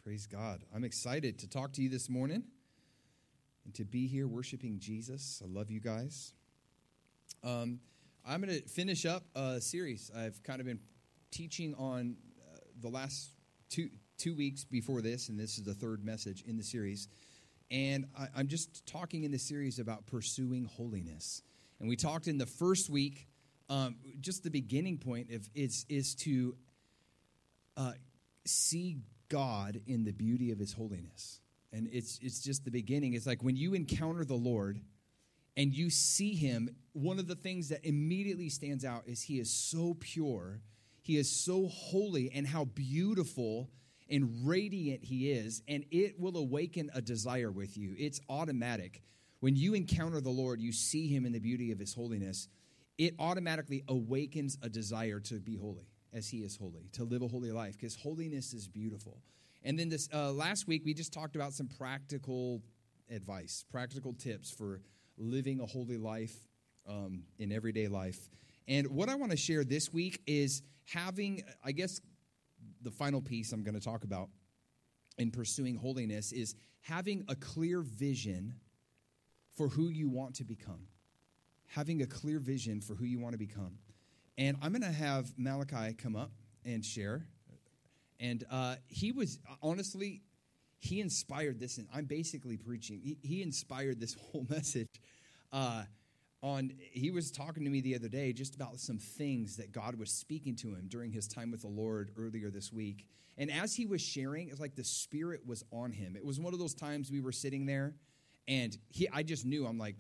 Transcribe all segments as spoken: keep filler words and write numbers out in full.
Praise God. I'm excited to talk to you this morning and to be here worshiping Jesus. I love you guys. Um, I'm going to finish up a series I've kind of been teaching on uh, the last two two weeks before this, and this is the third message in the series. And I, I'm just talking in the series about pursuing holiness. And we talked in the first week, um, just the beginning point of is is to uh, see God in the beauty of his holiness. And it's it's just the beginning. It's like when you encounter the Lord and you see him, one of the things that immediately stands out is he is so pure, he is so holy, and how beautiful and radiant he is, and it will awaken a desire with you. It's automatic. When you encounter the Lord, you see him in the beauty of his holiness, it automatically awakens a desire to be holy as he is holy, to live a holy life, because holiness is beautiful. And then this uh, last week, we just talked about some practical advice, practical tips for living a holy life um, in everyday life. And what I want to share this week is having, I guess, the final piece I'm going to talk about in pursuing holiness is having a clear vision for who you want to become. Having a clear vision for who you want to become. And I'm going to have Malachi come up and share. And uh, he was, honestly, he inspired this. And I'm basically preaching. He, he inspired this whole message. Uh, on he was talking to me the other day just about some things that God was speaking to him during his time with the Lord earlier this week. And as he was sharing, it's like the Spirit was on him. It was one of those times we were sitting there, and he, I just knew, I'm like,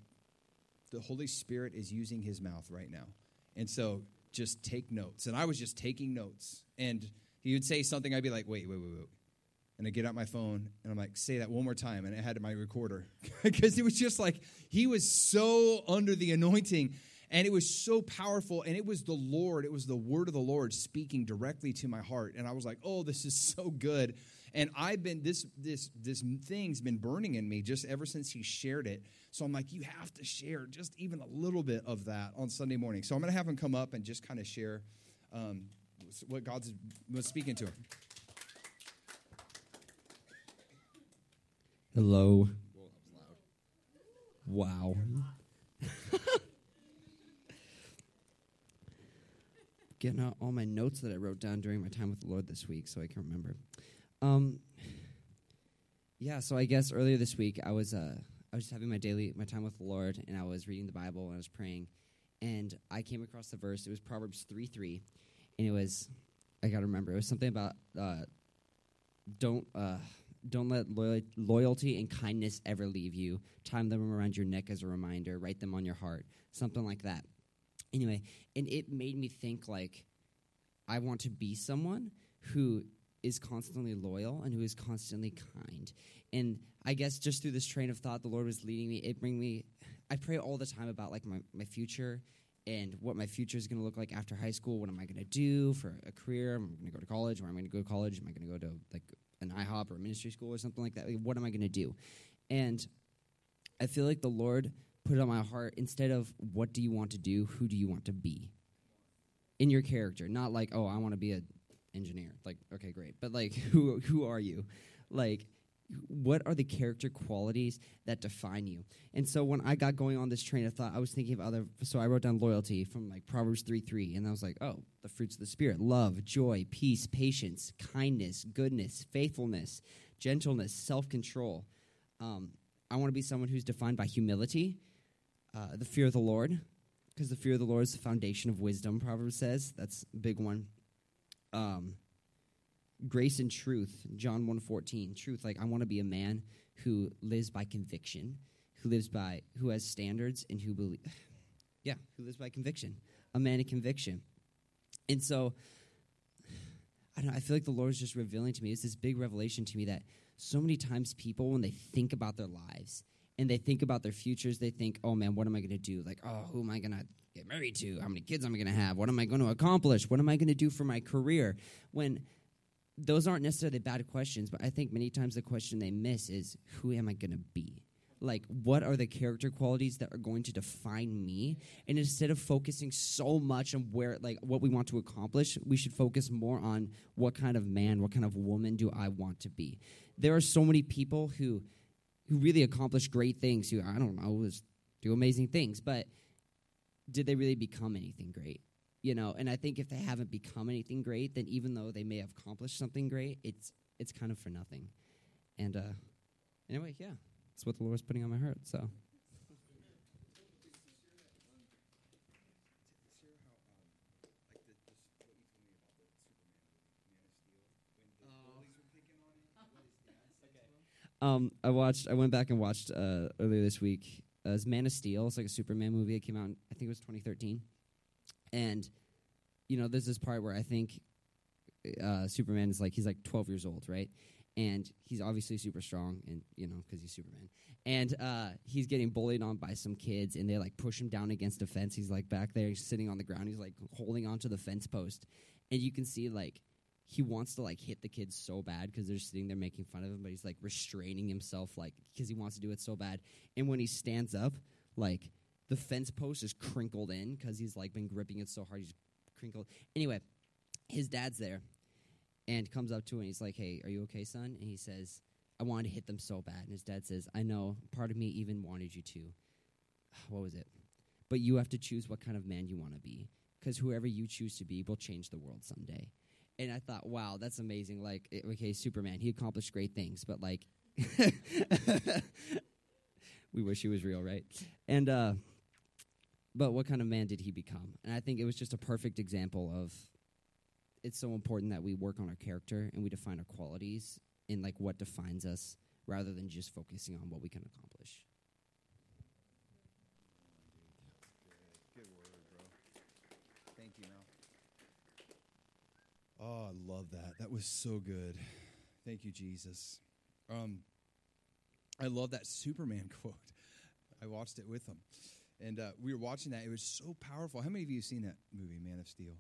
the Holy Spirit is using his mouth right now. And so just take notes. And I was just taking notes. And he would say something, I'd be like, wait, wait, wait, wait. And I get out my phone, and I'm like, say that one more time. And I had my recorder. Because it was just like, he was so under the anointing. And it was so powerful. And it was the Lord. It was the word of the Lord speaking directly to my heart. And I was like, oh, this is so good. And I've been, this this this thing's been burning in me just ever since he shared it. So I'm like, you have to share just even a little bit of that on Sunday morning. So I'm going to have him come up and just kind of share um, what God's was speaking to him. Hello. Wow. Getting out all my notes that I wrote down during my time with the Lord this week so I can remember. Um, yeah, so I guess earlier this week I was uh, I was just having my daily my time with the Lord, and I was reading the Bible and I was praying, and I came across the verse. It was Proverbs three three, and it was, I got to remember, it was something about uh, don't... Uh, Don't let loyal- loyalty and kindness ever leave you. Tie them around your neck as a reminder. Write them on your heart. Something like that. Anyway, and it made me think, like, I want to be someone who is constantly loyal and who is constantly kind. And I guess just through this train of thought, the Lord was leading me. It bring me, I pray all the time about, like, my, my future and what my future is going to look like after high school. What am I going to do for a career? Am I going to go to college? Where am I going to go to college? Am I going to go to, like, an I hop or a ministry school or something like that? Like, what am I going to do? And I feel like the Lord put it on my heart, instead of what do you want to do, who do you want to be in your character? Not like, oh, I want to be an engineer. Like, okay, great. But, like, who who are you? Like, what are the character qualities that define you? And so when I got going on this train of thought, I was thinking of other, so I wrote down loyalty from, like, Proverbs three three, and I was like, oh, the fruits of the Spirit: love, joy, peace, patience, kindness, goodness, faithfulness, gentleness, self-control. Um, I want to be someone who's defined by humility, uh, the fear of the Lord, because the fear of the Lord is the foundation of wisdom, Proverbs says. That's a big one. Um Grace and truth, John one fourteen. Truth, like, I want to be a man who lives by conviction, who lives by, who has standards, and who believe, yeah, who lives by conviction. A man of conviction. And so, I don't know, I feel like the Lord is just revealing to me, it's this big revelation to me that so many times people, when they think about their lives and they think about their futures, they think, oh man, what am I going to do? Like, oh, who am I going to get married to? How many kids am I going to have? What am I going to accomplish? What am I going to do for my career? When those aren't necessarily bad questions, but I think many times the question they miss is, who am I going to be? like, what are the character qualities that are going to define me? And instead of focusing so much on where, like, what we want to accomplish, we should focus more on what kind of man, what kind of woman do I want to be? There are so many people who who really accomplish great things, who, I don't know, just do amazing things, but did they really become anything great? You know, and I think if they haven't become anything great, then even though they may have accomplished something great, it's it's kind of for nothing. And uh, anyway, yeah. That's what the Lord's putting on my heart, so. Um, I watched. I went back and watched uh, earlier this week. Uh, it's Man of Steel. It's like a Superman movie. It came out, in, I think it was twenty thirteen. And, you know, there's this part where I think uh, Superman is like, he's like twelve years old, right? And he's obviously super strong, and you know, because he's Superman. And uh, he's getting bullied on by some kids, and they like push him down against a fence. He's like back there, he's sitting on the ground. He's like holding onto the fence post, and you can see like he wants to like hit the kids so bad because they're sitting there making fun of him, but he's like restraining himself like because he wants to do it so bad. And when he stands up, like the fence post is crinkled in because he's like been gripping it so hard, he's crinkled. Anyway, his dad's there. And comes up to him, and he's like, hey, are you okay, son? And he says, I wanted to hit them so bad. And his dad says, I know, part of me even wanted you to. What was it? But you have to choose what kind of man you want to be, because whoever you choose to be will change the world someday. And I thought, wow, that's amazing. Like, it, okay, Superman, he accomplished great things, but like, we wish he was real, right? And, uh, but what kind of man did he become? And I think it was just a perfect example of, it's so important that we work on our character and we define our qualities in like what defines us rather than just focusing on what we can accomplish. Good word, bro. Thank you, Mel. Oh, I love that. That was so good. Thank you, Jesus. Um, I love that Superman quote. I watched it with him. And uh, we were watching that. It was so powerful. How many of you have seen that movie, Man of Steel?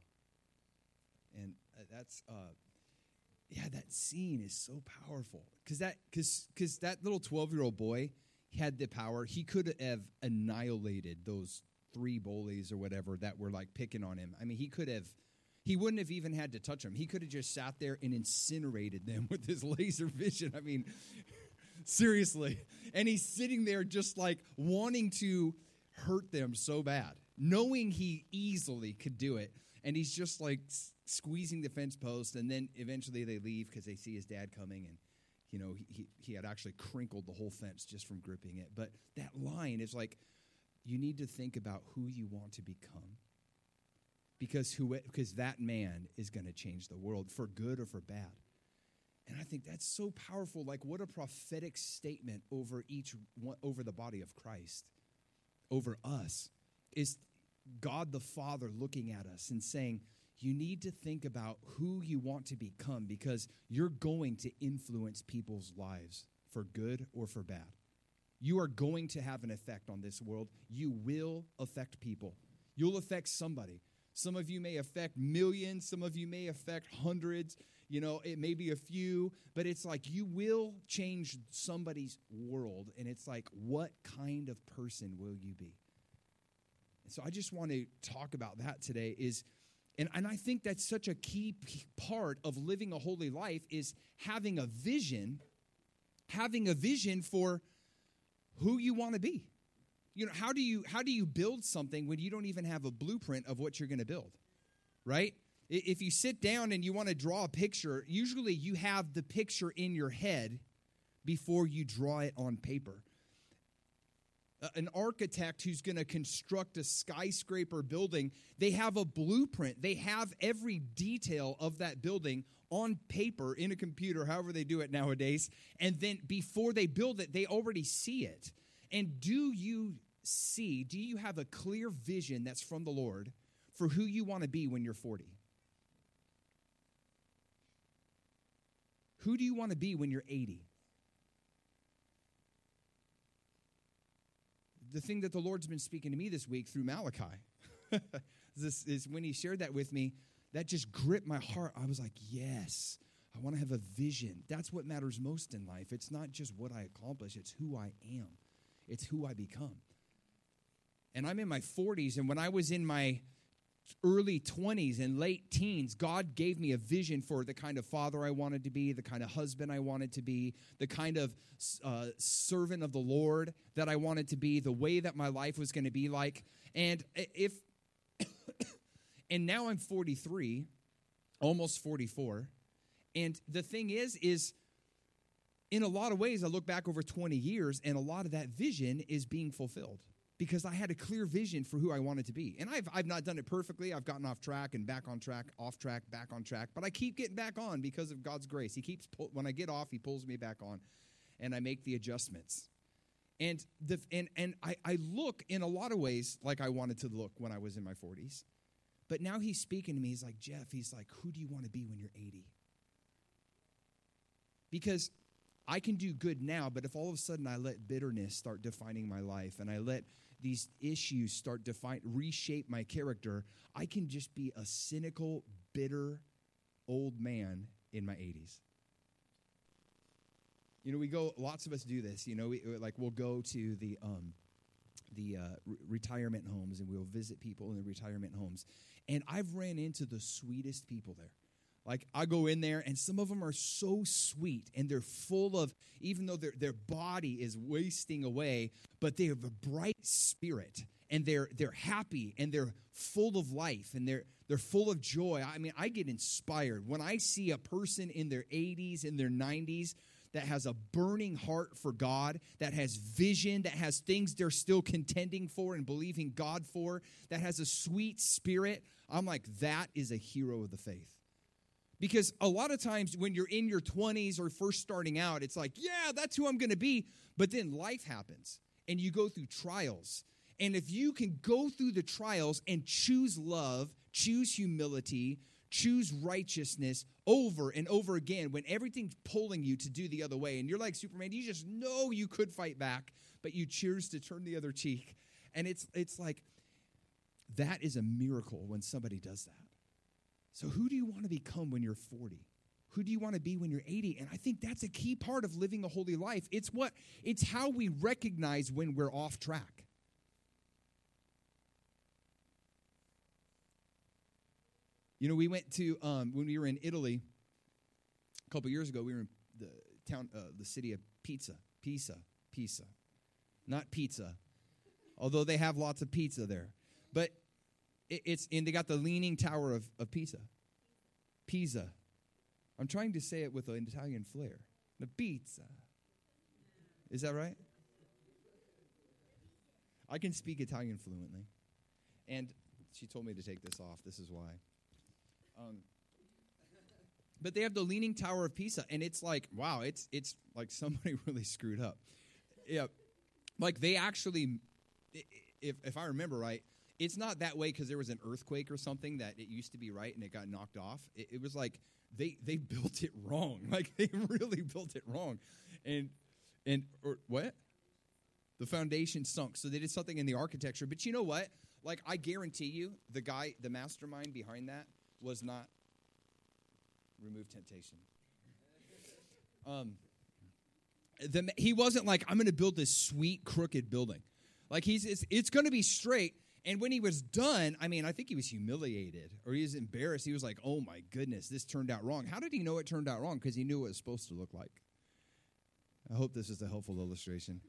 And uh, that's, uh, yeah, that scene is so powerful. Because that, cause, cause that little twelve-year-old boy had the power. He could have annihilated those three bullies or whatever that were, like, picking on him. I mean, he could have, he wouldn't have even had to touch them. He could have just sat there and incinerated them with his laser vision. I mean, seriously. And he's sitting there just, like, wanting to hurt them so bad, knowing he easily could do it. And he's just, like, squeezing the fence post, and then eventually they leave because they see his dad coming, and, you know, he, he had actually crinkled the whole fence just from gripping it. But that line is like, you need to think about who you want to become, because who because that man is going to change the world for good or for bad. And I think that's so powerful. Like, what a prophetic statement over each one, over the body of Christ, over us, is God the Father looking at us and saying, you need to think about who you want to become, because you're going to influence people's lives for good or for bad. You are going to have an effect on this world. You will affect people. You'll affect somebody. Some of you may affect millions. Some of you may affect hundreds. You know, it may be a few, but it's like you will change somebody's world. And it's like, what kind of person will you be? And so I just want to talk about that today is, And, and I think that's such a key p- part of living a holy life is having a vision, having a vision for who you want to be. You know, how do you how do you build something when you don't even have a blueprint of what you're going to build, right? If you sit down and you want to draw a picture, usually you have the picture in your head before you draw it on paper. An architect who's going to construct a skyscraper building, they have a blueprint. They have every detail of that building on paper, in a computer, however they do it nowadays. And then before they build it, they already see it. And do you see, do you have a clear vision that's from the Lord for who you want to be when you're forty? Who do you want to be when you're eighty? The thing that the Lord's been speaking to me this week through Malachi this is when he shared that with me, that just gripped my heart. I was like, yes, I want to have a vision. That's what matters most in life. It's not just what I accomplish. It's who I am. It's who I become. And I'm in my forties, and when I was in my early twenties and late teens, God gave me a vision for the kind of father I wanted to be, the kind of husband I wanted to be, the kind of uh, servant of the Lord that I wanted to be, the way that my life was going to be like. And if, and now I'm forty-three, almost forty-four. And the thing is, is in a lot of ways, I look back over twenty years, and a lot of that vision is being fulfilled. Because I had a clear vision for who I wanted to be. And I've I've not done it perfectly. I've gotten off track and back on track, off track, back on track. But I keep getting back on because of God's grace. He keeps, pull, when I get off, he pulls me back on. And I make the adjustments. And the and and I, I look in a lot of ways like I wanted to look when I was in my forties. But now he's speaking to me. He's like, Jeff, he's like, who do you want to be when you're eighty? Because I can do good now, but if all of a sudden I let bitterness start defining my life and I let these issues start to define, reshape my character, I can just be a cynical, bitter old man in my eighties. You know, we go, lots of us do this, you know, we, like we'll go to the um, the uh, re- retirement homes and we'll visit people in the retirement homes. And I've ran into the sweetest people there. Like, I go in there, and some of them are so sweet, and they're full of, even though their their body is wasting away, but they have a bright spirit, and they're they're happy, and they're full of life, and they're they're full of joy. I mean, I get inspired when I see a person in their eighties, in their nineties, that has a burning heart for God, that has vision, that has things they're still contending for and believing God for, that has a sweet spirit. I'm like, that is a hero of the faith. Because a lot of times when you're in your twenties or first starting out, it's like, yeah, that's who I'm going to be. But then life happens, and you go through trials. And if you can go through the trials and choose love, choose humility, choose righteousness over and over again, when everything's pulling you to do the other way, and you're like Superman, you just know you could fight back, but you choose to turn the other cheek. And it's it's like, that is a miracle when somebody does that. So who do you want to become when you're forty? Who do you want to be when you're eighty? And I think that's a key part of living a holy life. It's what it's how we recognize when we're off track. You know, we went to um, when we were in Italy a couple years ago. We were in the town, uh, the city of Pisa, Pisa, Pisa, not pizza, although they have lots of pizza there, but. It's and they got the Leaning Tower of, of Pisa. Pisa. I'm trying to say it with an Italian flair. The pizza. Is that right? I can speak Italian fluently. And she told me to take this off. This is why. Um, but they have the Leaning Tower of Pisa, and it's like, wow, it's it's like somebody really screwed up. Yeah. Like they actually, if if I remember right, it's not that way because there was an earthquake or something that it used to be right and it got knocked off. It, it was like they they built it wrong. Like they really built it wrong. And and or what? The foundation sunk. So they did something in the architecture. But you know what? Like I guarantee you, the guy, the mastermind behind that was not remove temptation. Um, the, he wasn't like, I'm going to build this sweet crooked building. Like he's it's, it's going to be straight. And when he was done, I mean, I think he was humiliated or he was embarrassed. He was like, oh, my goodness, this turned out wrong. How did he know it turned out wrong? Because he knew what it was supposed to look like. I hope this is a helpful illustration.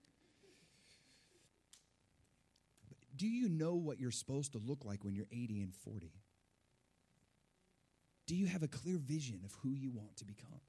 Do you know what you're supposed to look like when you're eighty and forty? Do you have a clear vision of who you want to become?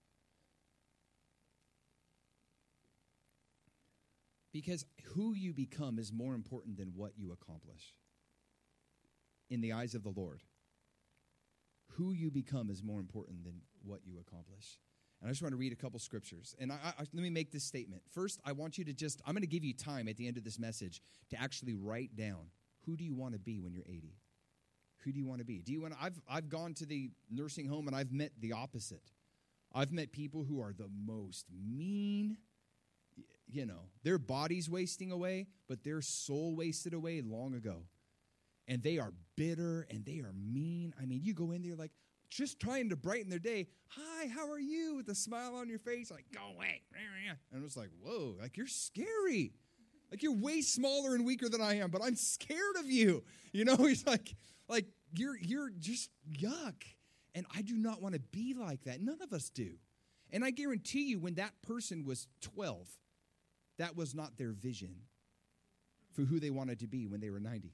Because who you become is more important than what you accomplish in the eyes of the Lord. Who you become is more important than what you accomplish. And I just want to read a couple scriptures. And I, I, let me make this statement. First, I want you to just, I'm going to give you time at the end of this message to actually write down, who do you want to be when you're eighty? Who do you want to be? Do you want to, I've, I've gone to the nursing home and I've met the opposite. I've met people who are the most mean. You know, their body's wasting away, but their soul wasted away long ago. And they are bitter and they are mean. I mean, you go in there like just trying to brighten their day. Hi, how are you? With a smile on your face, like, go away. And I was like, whoa, like you're scary. Like, you're way smaller and weaker than I am, but I'm scared of you. You know, he's like, like you're you're just yuck. And I do not want to be like that. None of us do. And I guarantee you, when that person was twelve, that was not their vision for who they wanted to be when they were ninety.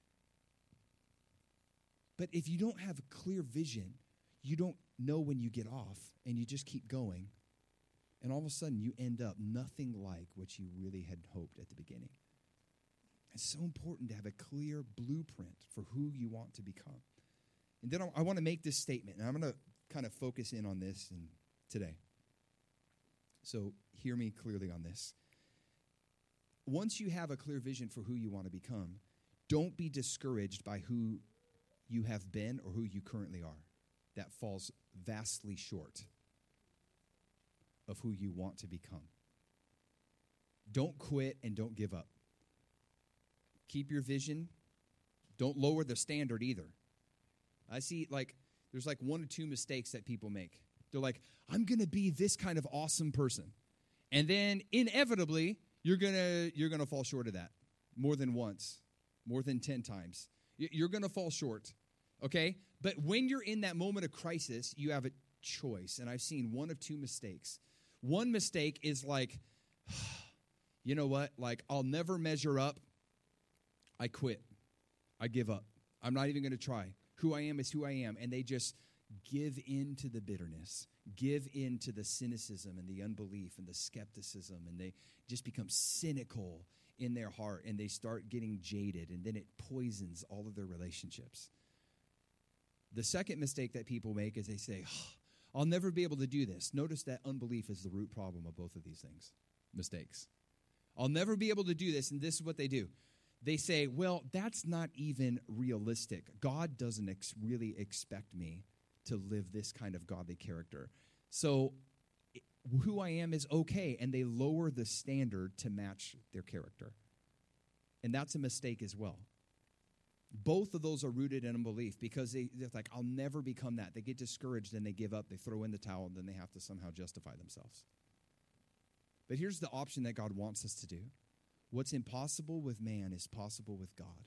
But if you don't have a clear vision, you don't know when you get off, and you just keep going. And all of a sudden, you end up nothing like what you really had hoped at the beginning. It's so important to have a clear blueprint for who you want to become. And then I, I want to make this statement, and I'm going to kind of focus in on this in, today. So hear me clearly on this. Once you have a clear vision for who you want to become, don't be discouraged by who you have been or who you currently are. That falls vastly short of who you want to become. Don't quit and don't give up. Keep your vision. Don't lower the standard either. I see, like, there's like one or two mistakes that people make. They're like, I'm going to be this kind of awesome person. And then inevitably, you're going to you're going to fall short of that more than once, more than ten times. You're going to fall short, okay? But when you're in that moment of crisis, you have a choice. And I've seen one of two mistakes. One mistake is like, you know what? Like, I'll never measure up. I quit. I give up. I'm not even going to try. Who I am is who I am. And they just give in to the bitterness, give in to the cynicism and the unbelief and the skepticism, and they just become cynical in their heart, and they start getting jaded, and then it poisons all of their relationships. The second mistake that people make is they say, oh, I'll never be able to do this. Notice that unbelief is the root problem of both of these things, mistakes. I'll never be able to do this, and this is what they do. They say, well, that's not even realistic. God doesn't ex- really expect me to live this kind of godly character. So it, who I am is okay, and they lower the standard to match their character. And that's a mistake as well. Both of those are rooted in unbelief because they, they're like, I'll never become that. They get discouraged, and they give up. They throw in the towel, and then they have to somehow justify themselves. But here's the option that God wants us to do. What's impossible with man is possible with God.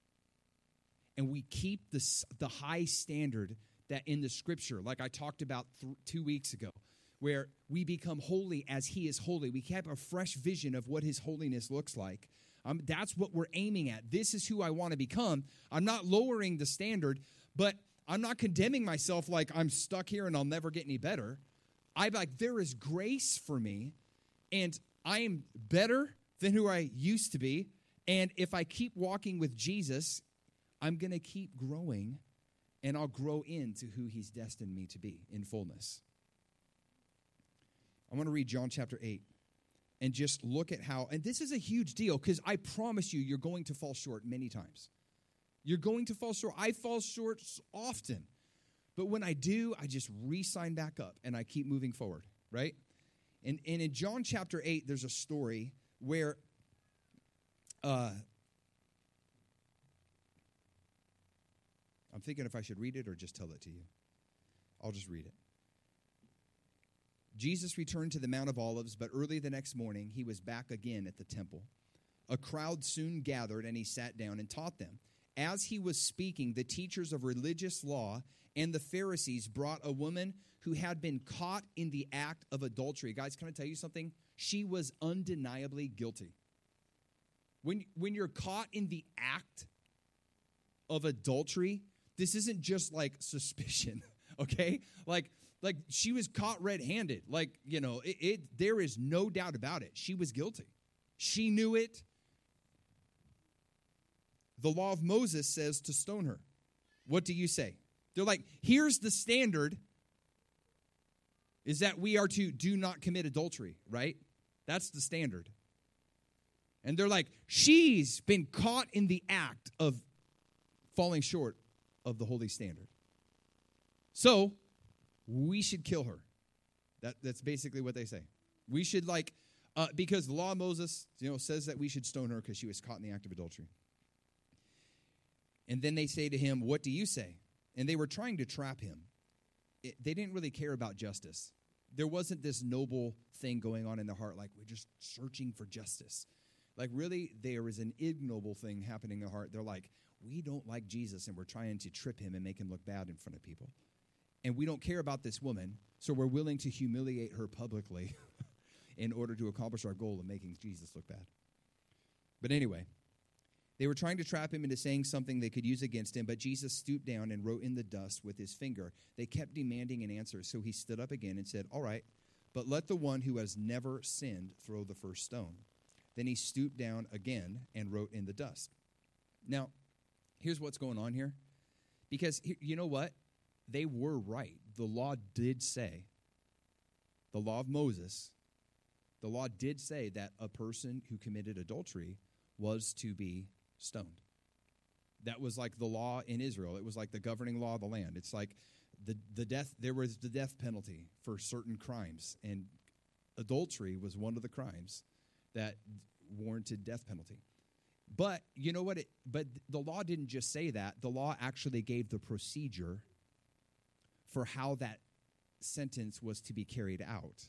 And we keep this, the high standard that in the Scripture, like I talked about th- two weeks ago, where we become holy as He is holy. We have a fresh vision of what His holiness looks like. Um, that's what we're aiming at. This is who I want to become. I'm not lowering the standard, but I'm not condemning myself like I'm stuck here and I'll never get any better. I'm like, there is grace for me, and I am better than who I used to be. And if I keep walking with Jesus, I'm going to keep growing, and I'll grow into who He's destined me to be in fullness. I want to read John chapter eight. And just look at how, and this is a huge deal because I promise you, you're going to fall short many times. You're going to fall short. I fall short often. But when I do, I just re-sign back up and I keep moving forward, right? And, and in John chapter eight, there's a story where uh, I'm thinking if I should read it or just tell it to you. I'll just read it. Jesus returned to the Mount of Olives, but early the next morning, he was back again at the temple. A crowd soon gathered, and he sat down and taught them. As he was speaking, the teachers of religious law and the Pharisees brought a woman who had been caught in the act of adultery. Guys, can I tell you something? She was undeniably guilty. When, when you're caught in the act of adultery, this isn't just like suspicion, okay? Like, Like, she was caught red-handed. Like, you know, it, it. There is no doubt about it. She was guilty. She knew it. The law of Moses says to stone her. What do you say? They're like, here's the standard, is that we are to do not commit adultery, right? That's the standard. And they're like, she's been caught in the act of falling short of the holy standard. So we should kill her. That, that's basically what they say. We should, like, uh, because the law of Moses, you know, says that we should stone her because she was caught in the act of adultery. And then they say to him, what do you say? And they were trying to trap him. It, they didn't really care about justice. There wasn't this noble thing going on in their heart, like we're just searching for justice. Like, really, there is an ignoble thing happening in their heart. They're like, we don't like Jesus, and we're trying to trip him and make him look bad in front of people. And we don't care about this woman, so we're willing to humiliate her publicly in order to accomplish our goal of making Jesus look bad. But anyway, they were trying to trap him into saying something they could use against him, but Jesus stooped down and wrote in the dust with his finger. They kept demanding an answer, so he stood up again and said, all right, but let the one who has never sinned throw the first stone. Then he stooped down again and wrote in the dust. Now, here's what's going on here. Because you know what? They were right. The law did say, the law of Moses, the law did say that a person who committed adultery was to be stoned. That was like the law in Israel. It was like the governing law of the land. It's like the, the death, there was the death penalty for certain crimes, and adultery was one of the crimes that warranted death penalty. But you know what? It, but the law didn't just say that. The law actually gave the procedure for how that sentence was to be carried out.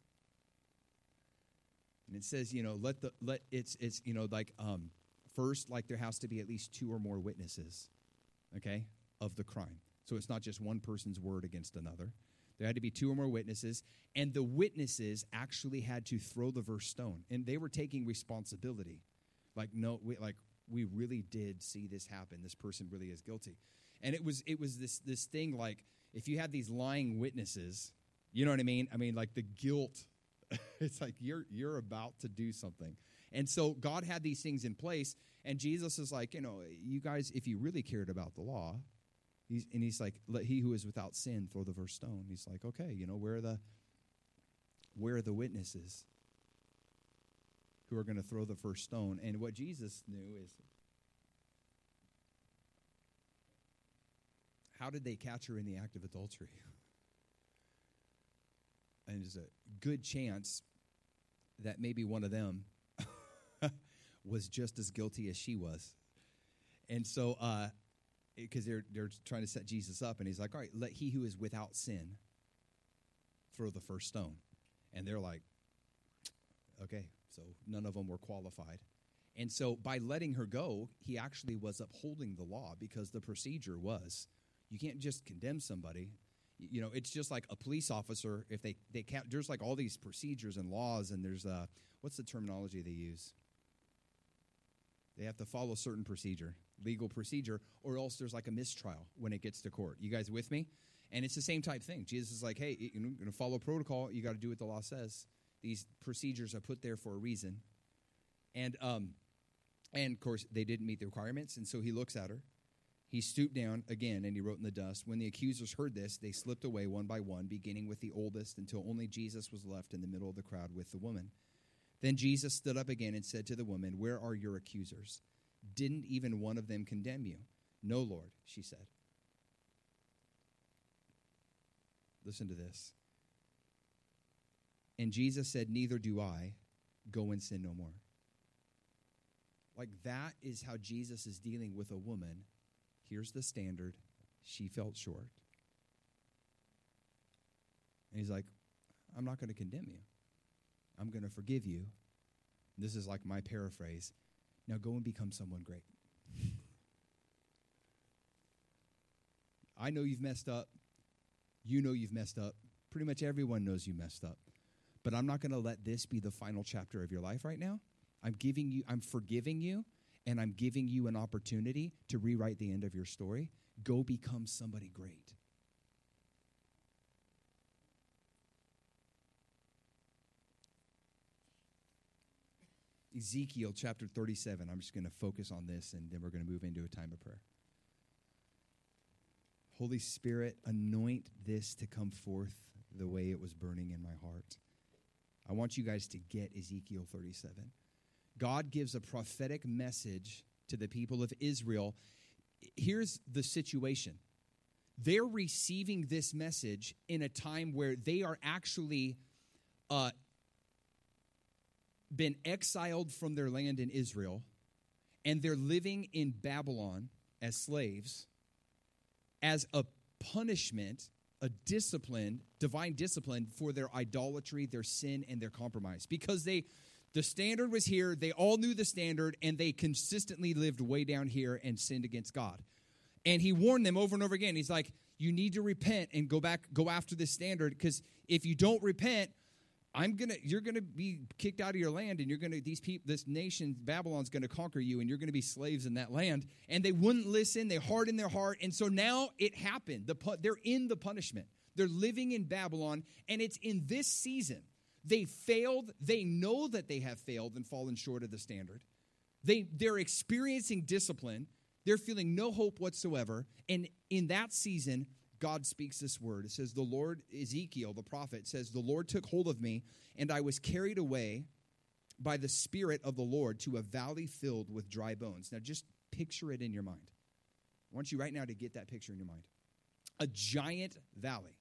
And it says, you know, let the let it's it's you know like um first, like there has to be at least two or more witnesses, okay, of the crime. So it's not just one person's word against another. There had to be two or more witnesses, and the witnesses actually had to throw the first stone, and they were taking responsibility. Like, no, we, like we really did see this happen. This person really is guilty, and it was it was this this thing like if you had these lying witnesses, you know what I mean? I mean, like the guilt. It's like you're you're about to do something, and so God had these things in place, and Jesus is like, you know, you guys, if you really cared about the law. He's, and he's like, let he who is without sin throw the first stone. He's like, okay, you know, where are the where are the witnesses who are going to throw the first stone? And what Jesus knew is, how did they catch her in the act of adultery? And there's a good chance that maybe one of them was just as guilty as she was. And so, uh, because they're they're trying to set Jesus up, and he's like, all right, let he who is without sin throw the first stone. And they're like, okay, so none of them were qualified. And so by letting her go, he actually was upholding the law, because the procedure was, you can't just condemn somebody. You know, it's just like a police officer, if they, they can't, there's like all these procedures and laws, and there's, uh, what's the terminology they use? They have to follow a certain procedure, legal procedure, or else there's like a mistrial when it gets to court. You guys with me? And it's the same type thing. Jesus is like, hey, you're going to follow protocol. You got to do what the law says. These procedures are put there for a reason. And, um, and of course, they didn't meet the requirements, and so he looks at her. He stooped down again, and he wrote in the dust. When the accusers heard this, they slipped away one by one, beginning with the oldest, until only Jesus was left in the middle of the crowd with the woman. Then Jesus stood up again and said to the woman, where are your accusers? Didn't even one of them condemn you? No, Lord, she said. Listen to this. And Jesus said, neither do I. Go and sin no more. Like, that is how Jesus is dealing with a woman. Here's the standard. She fell short. And he's like, I'm not going to condemn you. I'm going to forgive you. This is like my paraphrase. Now go and become someone great. I know you've messed up. You know you've messed up. Pretty much everyone knows you messed up. But I'm not going to let this be the final chapter of your life right now. I'm giving you, I'm forgiving you, and I'm giving you an opportunity to rewrite the end of your story. Go become somebody great. Ezekiel chapter thirty-seven. I'm just going to focus on this, and then we're going to move into a time of prayer. Holy Spirit, anoint this to come forth the way it was burning in my heart. I want you guys to get Ezekiel thirty-seven. God gives a prophetic message to the people of Israel. Here's the situation. They're receiving this message in a time where they are actually uh, been exiled from their land in Israel, and they're living in Babylon as slaves as a punishment, a discipline, divine discipline for their idolatry, their sin, and their compromise. Because they The standard was here. They all knew the standard, and they consistently lived way down here and sinned against God. And he warned them over and over again. He's like, you need to repent and go back, go after this standard, because if you don't repent, I'm gonna, you're gonna be kicked out of your land, and you're gonna, these people, this nation, Babylon's gonna conquer you, and you're gonna be slaves in that land. And they wouldn't listen. They hardened their heart, and so now it happened. The they're in the punishment. They're living in Babylon, and it's in this season. They failed. They know that they have failed and fallen short of the standard. They they're experiencing discipline. They're feeling no hope whatsoever. And in that season, God speaks this word. It says, the Lord, Ezekiel, the prophet, says, the Lord took hold of me, and I was carried away by the Spirit of the Lord to a valley filled with dry bones. Now, just picture it in your mind. I want you right now to get that picture in your mind. A giant valley.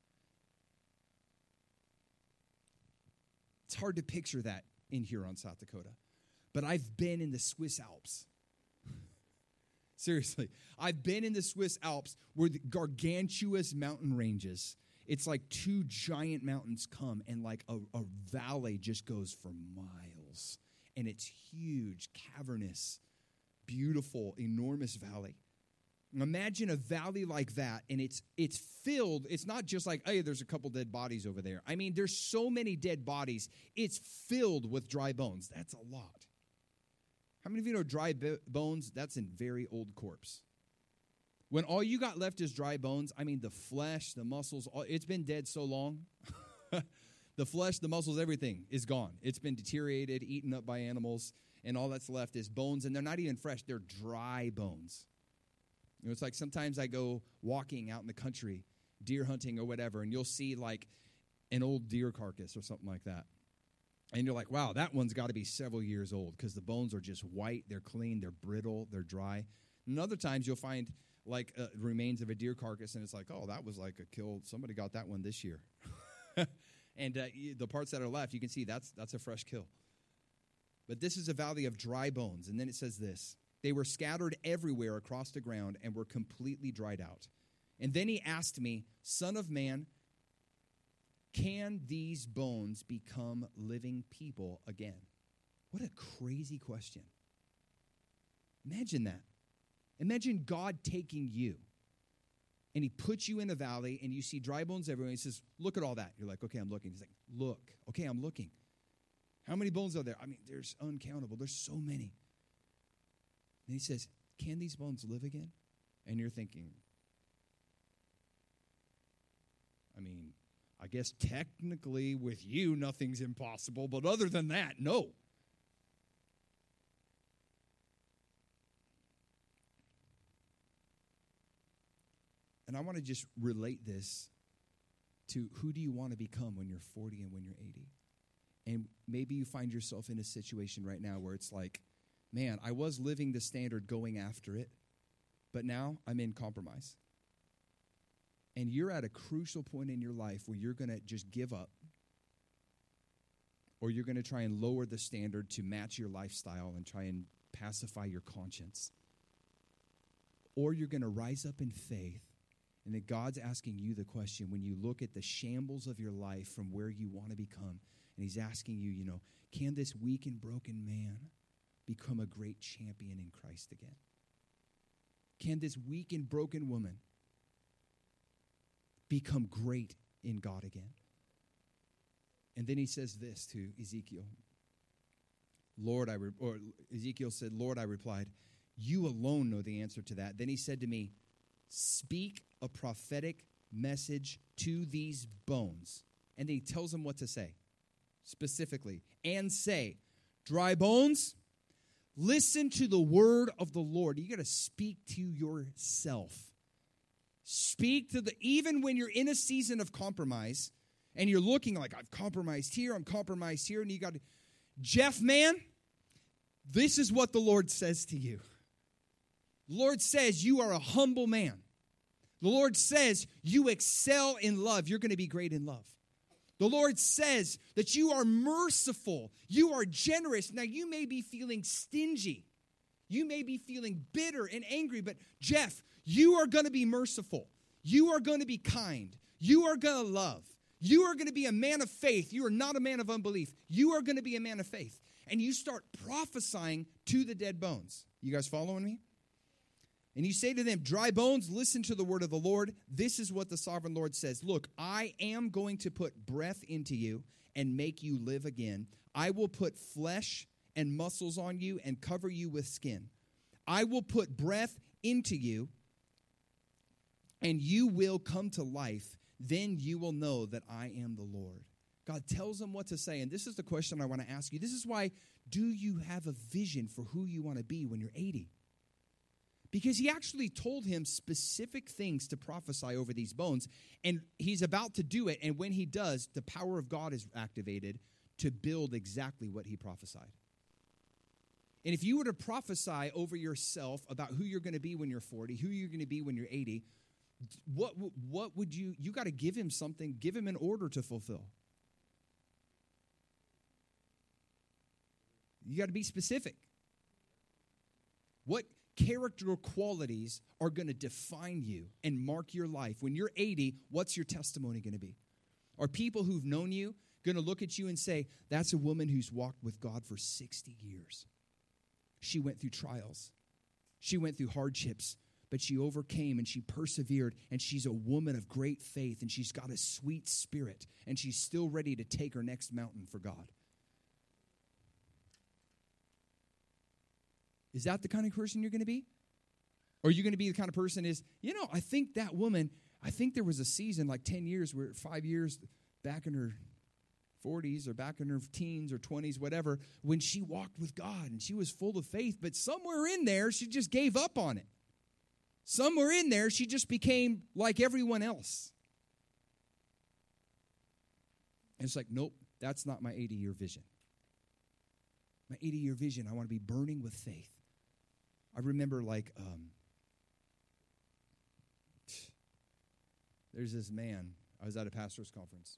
It's hard to picture that in Huron, South Dakota. But I've been in the Swiss Alps. Seriously, I've been in the Swiss Alps where the gargantuous mountain ranges, it's like two giant mountains come and like a, a valley just goes for miles. And it's huge, cavernous, beautiful, enormous valley. Imagine a valley like that, and it's it's filled. It's not just like, hey, there's a couple dead bodies over there. I mean, there's so many dead bodies. It's filled with dry bones. That's a lot. How many of you know dry bones? That's a very old corpse. When all you got left is dry bones, I mean the flesh, the muscles, all, it's been dead so long. The flesh, the muscles, everything is gone. It's been deteriorated, eaten up by animals, and all that's left is bones, and they're not even fresh. They're dry bones. You know, it's like sometimes I go walking out in the country, deer hunting or whatever, and you'll see like an old deer carcass or something like that. And you're like, wow, that one's got to be several years old because the bones are just white, they're clean, they're brittle, they're dry. And other times you'll find like uh, remains of a deer carcass, and it's like, oh, that was like a kill. Somebody got that one this year. And uh, the parts that are left, you can see that's that's a fresh kill. But this is a valley of dry bones. And then it says this. They were scattered everywhere across the ground and were completely dried out. And then he asked me, Son of man, can these bones become living people again? What a crazy question. Imagine that. Imagine God taking you, and he puts you in a valley, and you see dry bones everywhere, and he says, look at all that. You're like, okay, I'm looking. He's like, look. Okay, I'm looking. How many bones are there? I mean, there's uncountable. There's so many. And he says, can these bones live again? And you're thinking, I mean, I guess technically with you, nothing's impossible. But other than that, no. And I want to just relate this to who do you want to become when you're forty and when you're eighty? And maybe you find yourself in a situation right now where it's like, man, I was living the standard going after it, but now I'm in compromise. And you're at a crucial point in your life where you're going to just give up, or you're going to try and lower the standard to match your lifestyle and try and pacify your conscience. Or you're going to rise up in faith, and that God's asking you the question when you look at the shambles of your life from where you want to become, and he's asking you, you know, can this weak and broken man become a great champion in Christ again? Can this weak and broken woman become great in God again? And then he says this to Ezekiel. Lord, I re- or Ezekiel said, Lord, I replied, you alone know the answer to that. Then he said to me, speak a prophetic message to these bones. And then he tells them what to say specifically. And say, dry bones, listen to the word of the Lord. You got to speak to yourself. Speak to the, even when you're in a season of compromise and you're looking like, I've compromised here, I'm compromised here, and you got to, Jeff, man, this is what the Lord says to you. The Lord says you are a humble man. The Lord says you excel in love. You're going to be great in love. The Lord says that you are merciful. You are generous. Now, you may be feeling stingy. You may be feeling bitter and angry, but Jeff, you are going to be merciful. You are going to be kind. You are going to love. You are going to be a man of faith. You are not a man of unbelief. You are going to be a man of faith. and you start prophesying to the dead bones. You guys following me? And you say to them, dry bones, listen to the word of the Lord. This is what the sovereign Lord says. Look, I am going to put breath into you and make you live again. I will put flesh and muscles on you and cover you with skin. I will put breath into you, and you will come to life. Then you will know that I am the Lord. God tells them what to say, and this is the question I want to ask you. This is why, do you have a vision for who you want to be when you're eighty? Because he actually told him specific things to prophesy over these bones, and he's about to do it, and when he does, the power of God is activated to build exactly what he prophesied. And if you were to prophesy over yourself about who you're going to be when you're forty, who you're going to be when you're eighty, what, what would you, you got to give him something, give him an order to fulfill. You got to be specific. What character qualities are going to define you and mark your life? When you're eighty, what's your testimony going to be? Are people who've known you going to look at you and say, that's a woman who's walked with God for sixty years. She went through trials. She went through hardships, but she overcame and she persevered, and she's a woman of great faith, and she's got a sweet spirit, and she's still ready to take her next mountain for God. Is that the kind of person you're going to be? Or are you going to be the kind of person is, you know, I think that woman, I think there was a season like ten years, where five years back in her forties or back in her teens or twenties, whatever, when she walked with God and she was full of faith, but somewhere in there, she just gave up on it. Somewhere in there, she just became like everyone else. And it's like, nope, that's not my eighty-year vision. My eighty-year vision, I want to be burning with faith. I remember like, um, there's this man, I was at a pastor's conference.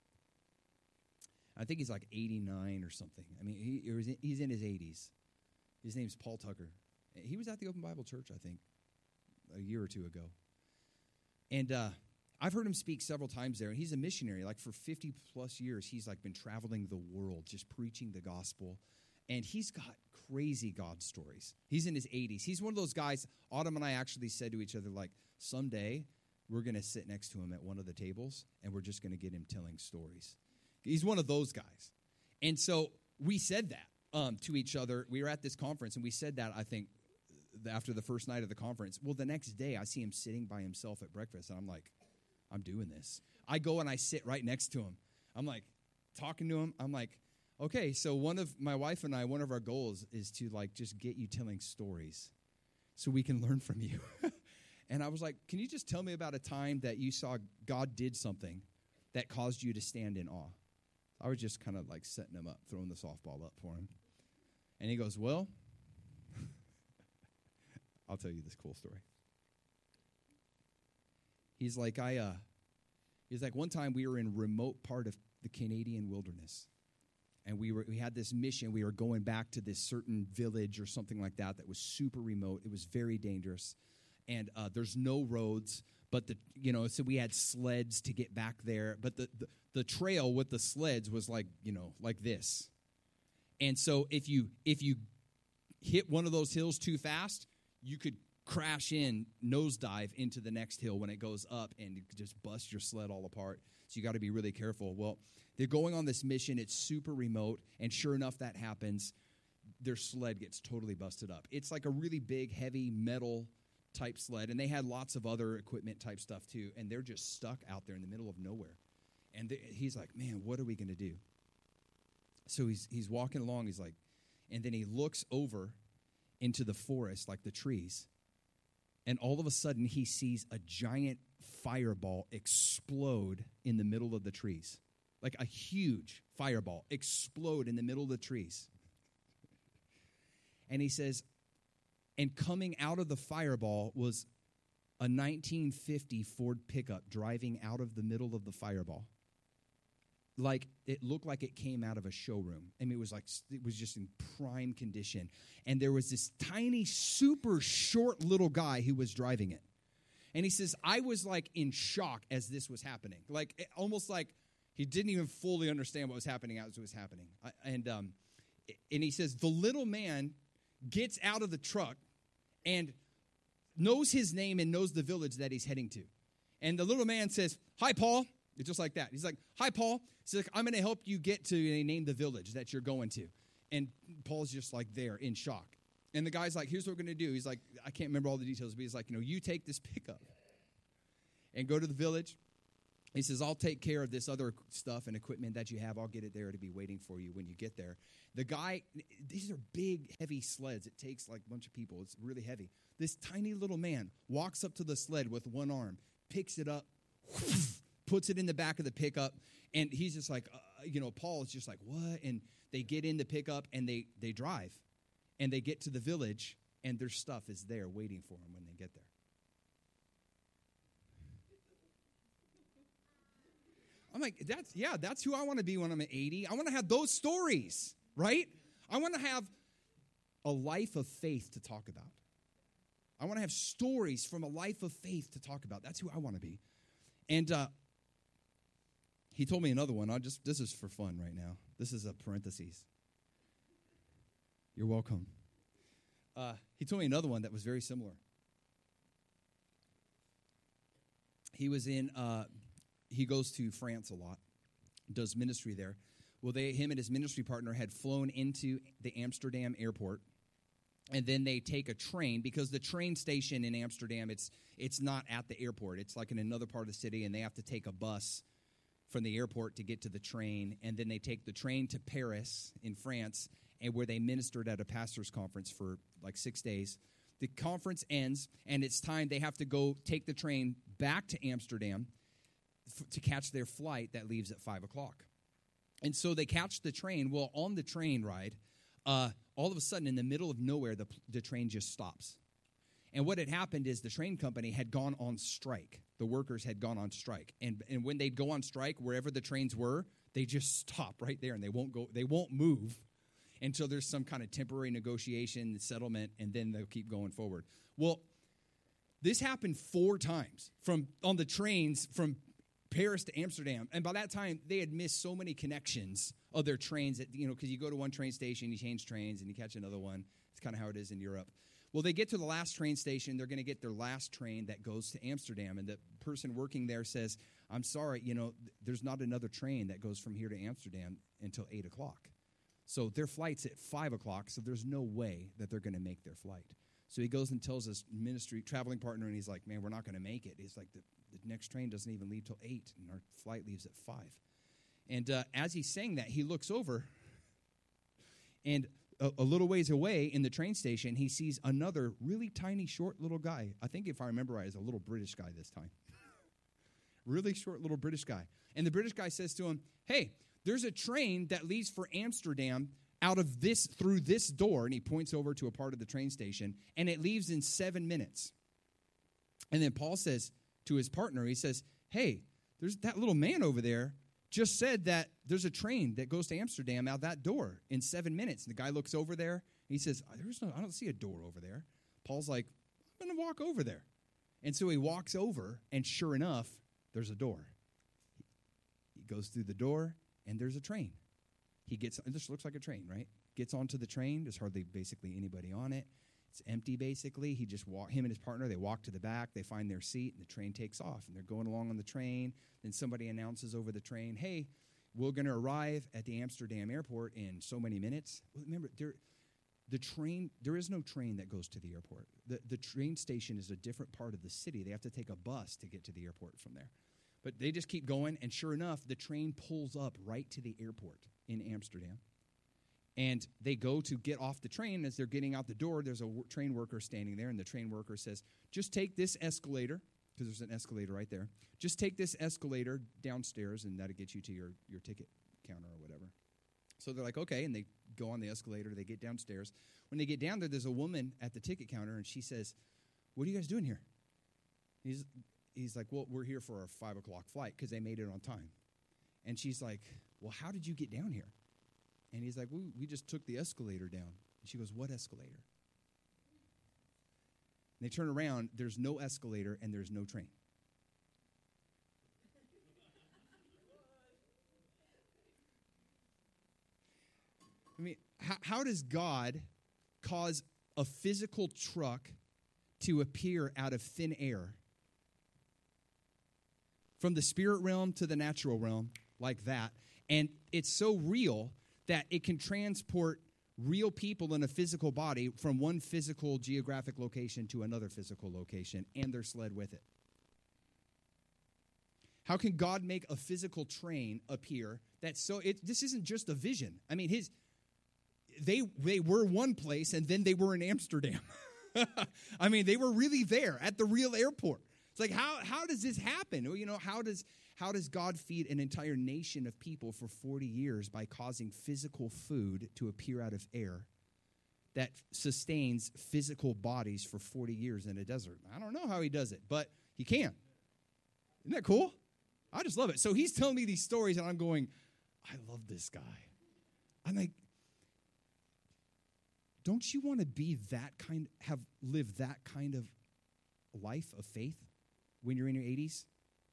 I think he's like eighty-nine or something. I mean, he, was in, he's in his eighties. His name's Paul Tucker. He was at the Open Bible Church, I think, a year or two ago. And uh, I've heard him speak several times there. And he's a missionary. Like for fifty plus years, he's like been traveling the world, just preaching the gospel. And he's got crazy God stories. He's in his eighties. He's one of those guys, Autumn and I actually said to each other, like, someday we're going to sit next to him at one of the tables, and we're just going to get him telling stories. He's one of those guys. And so we said that um, to each other. We were at this conference, and we said that, I think, after the first night of the conference. Well, the next day, I see him sitting by himself at breakfast, and I'm like, I'm doing this. I go and I sit right next to him. I'm like, talking to him. I'm like, okay, so one of my wife and I, one of our goals is to like just get you telling stories so we can learn from you. And I was like, can you just tell me about a time that you saw God did something that caused you to stand in awe? I was just kind of like setting him up, throwing the softball up for him. And he goes, well, I'll tell you this cool story. He's like, I, uh, he's like, one time we were in a remote part of the Canadian wilderness. And we were we had this mission. We were going back to this certain village or something like that that was super remote. It was very dangerous. And uh, there's no roads. But, the you know, so we had sleds to get back there. But the, the, the trail with the sleds was like, you know, like this. And so if you if you hit one of those hills too fast, you could crash in, nosedive into the next hill when it goes up, and you could just bust your sled all apart. So you got to be really careful. Well, they're going on this mission. It's super remote, and sure enough, that happens. Their sled gets totally busted up. It's like a really big, heavy metal type sled, and they had lots of other equipment type stuff too, and they're just stuck out there in the middle of nowhere. And they, he's like, man, what are we going to do? So he's he's walking along. He's like, and then he looks over into the forest, like the trees, and all of a sudden he sees a giant fireball explode in the middle of the trees. Like a huge fireball explode in the middle of the trees. And he says, and coming out of the fireball was a nineteen fifty Ford pickup driving out of the middle of the fireball. Like, it looked like it came out of a showroom. I mean, it was like, it was just in prime condition. And there was this tiny, super short little guy who was driving it. And he says, I was like in shock as this was happening. Like, it, almost like he didn't even fully understand what was happening as it was happening. I, and um, and he says, the little man gets out of the truck and knows his name and knows the village that he's heading to. And the little man says, hi, Paul. It's just like that. He's like, hi, Paul. He's like, I'm going to help you get to, and he named the village that you're going to. And Paul's just like there in shock. And the guy's like, here's what we're going to do. He's like, I can't remember all the details, but he's like, you know, you take this pickup and go to the village. He says, I'll take care of this other stuff and equipment that you have. I'll get it there to be waiting for you when you get there. The guy, these are big, heavy sleds. It takes like a bunch of people. It's really heavy. This tiny little man walks up to the sled with one arm, picks it up, puts it in the back of the pickup, and he's just like, uh, you know, Paul is just like, what? And they get in the pickup, and they, they drive, and they get to the village, and their stuff is there waiting for them when they get there. I'm like, that's, yeah, that's who I want to be when I'm at eighty. I want to have those stories, right? I want to have a life of faith to talk about. I want to have stories from a life of faith to talk about. That's who I want to be. And uh, he told me another one. I'll just, this is for fun right now. This is a parentheses. You're welcome. Uh, he told me another one that was very similar. He was in, uh, he goes to France a lot, does ministry there. Well, they, him and his ministry partner had flown into the Amsterdam airport, and then they take a train, because the train station in Amsterdam, it's it's not at the airport. It's like in another part of the city, and they have to take a bus from the airport to get to the train, and then they take the train to Paris in France, and where they ministered at a pastor's conference for like six days. The conference ends, and it's time they have to go take the train back to Amsterdam f- to catch their flight that leaves at five o'clock. And so they catch the train. Well, on the train ride, uh, all of a sudden, in the middle of nowhere, the, the train just stops. And what had happened is the train company had gone on strike. The workers had gone on strike. And, and when they'd go on strike, wherever the trains were, they just stop right there, and they won't go. They won't move until there's some kind of temporary negotiation, settlement, and then they'll keep going forward. Well, this happened four times from on the trains from Paris to Amsterdam. And by that time, they had missed so many connections of their trains that, you know, because you go to one train station, you change trains, and you catch another one. It's kind of how it is in Europe. Well, they get to the last train station. They're going to get their last train that goes to Amsterdam. And the person working there says, I'm sorry, you know, th- there's not another train that goes from here to Amsterdam until eight o'clock. So their flight's at five o'clock, so there's no way that they're going to make their flight. So he goes and tells his ministry traveling partner, and he's like, man, we're not going to make it. He's like, the, the next train doesn't even leave till eight, and our flight leaves at five. And uh, as he's saying that, he looks over, and a, a little ways away in the train station, he sees another really tiny, short little guy. I think if I remember right, is a little British guy this time. Really short little British guy. And the British guy says to him, hey, there's a train that leaves for Amsterdam out of this, through this door, and he points over to a part of the train station, and it leaves in seven minutes. And then Paul says to his partner, he says, hey, there's that little man over there just said that there's a train that goes to Amsterdam out that door in seven minutes. And the guy looks over there, and he says, there's no, I don't see a door over there. Paul's like, I'm going to walk over there. And so he walks over, and sure enough, there's a door. He goes through the door, and there's a train. He gets, this looks like a train, right? Gets onto the train. There's hardly basically anybody on it. It's empty, basically. He just walk, him and his partner, they walk to the back. They find their seat, and the train takes off. And they're going along on the train. Then somebody announces over the train, hey, we're going to arrive at the Amsterdam airport in so many minutes. Well, remember, there, the train, there is no train that goes to the airport. The, the train station is a different part of the city. They have to take a bus to get to the airport from there. But they just keep going, and sure enough, the train pulls up right to the airport in Amsterdam. And they go to get off the train. As they're getting out the door, there's a w- train worker standing there, and the train worker says, just take this escalator, because there's an escalator right there. Just take this escalator downstairs, and that'll get you to your, your ticket counter or whatever. So they're like, okay, and they go on the escalator. They get downstairs. When they get down there, there's a woman at the ticket counter, and she says, what are you guys doing here? He's, he's like, well, we're here for our five o'clock flight because they made it on time. And she's like, well, how did you get down here? And he's like, we, we just took the escalator down. And she goes, what escalator? And they turn around, there's no escalator, and there's no train. I mean, how, how does God cause a physical truck to appear out of thin air? From the spirit realm to the natural realm, like that. And it's so real that it can transport real people in a physical body from one physical geographic location to another physical location, and their sled with it. How can God make a physical train appear that's so, it, this isn't just a vision. I mean, his, they, they were one place, and then they were in Amsterdam. I mean, they were really there at the real airport. It's like, how how does this happen? You know, how does how does God feed an entire nation of people for forty years by causing physical food to appear out of air that sustains physical bodies for forty years in a desert? I don't know how he does it, but he can. Isn't that cool? I just love it. So he's telling me these stories, and I'm going, I love this guy. I'm like, don't you want to be that kind, have lived that kind of life of faith when you're in your eighties?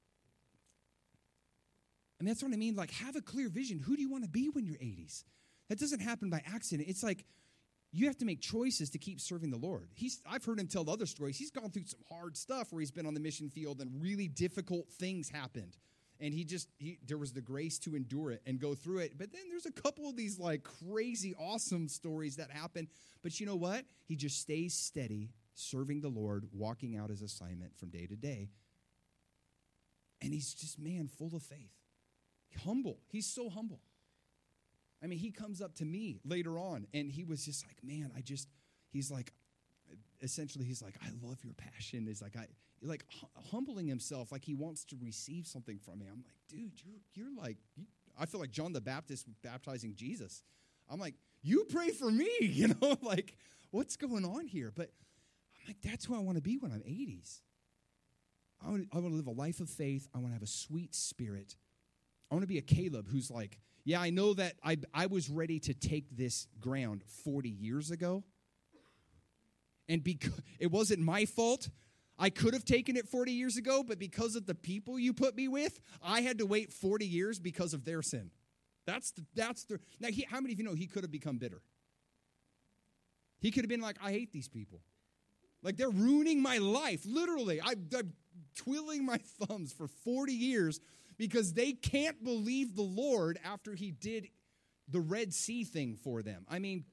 And that's what I mean, like, have a clear vision. Who do you want to be when you're eighties? That doesn't happen by accident. It's like you have to make choices to keep serving the Lord. He's, I've heard him tell other stories. He's gone through some hard stuff where he's been on the mission field and really difficult things happened. And he just, he, there was the grace to endure it and go through it. But then there's a couple of these like crazy, awesome stories that happen. But you know what? He just stays steady, serving the Lord, walking out his assignment from day to day. And he's just, man, full of faith. Humble. He's so humble. I mean, he comes up to me later on, and he was just like, man, I just, he's like, essentially, he's like, I love your passion. He's like, I, like humbling himself, like he wants to receive something from me. I'm like, dude, you're, you're like, you, I feel like John the Baptist baptizing Jesus. I'm like, you pray for me, you know, like, what's going on here? But I'm like, that's who I want to be when I'm eighties. I want, I want to live a life of faith. I want to have a sweet spirit. I want to be a Caleb who's like, yeah, I know that I, I was ready to take this ground forty years ago. And because it wasn't my fault. I could have taken it forty years ago, but because of the people you put me with, I had to wait forty years because of their sin. That's the, that's the, now he, how many of you know he could have become bitter? He could have been like, I hate these people. Like, they're ruining my life. Literally, I, I'm twiddling my thumbs for forty years because they can't believe the Lord after he did the Red Sea thing for them. I mean,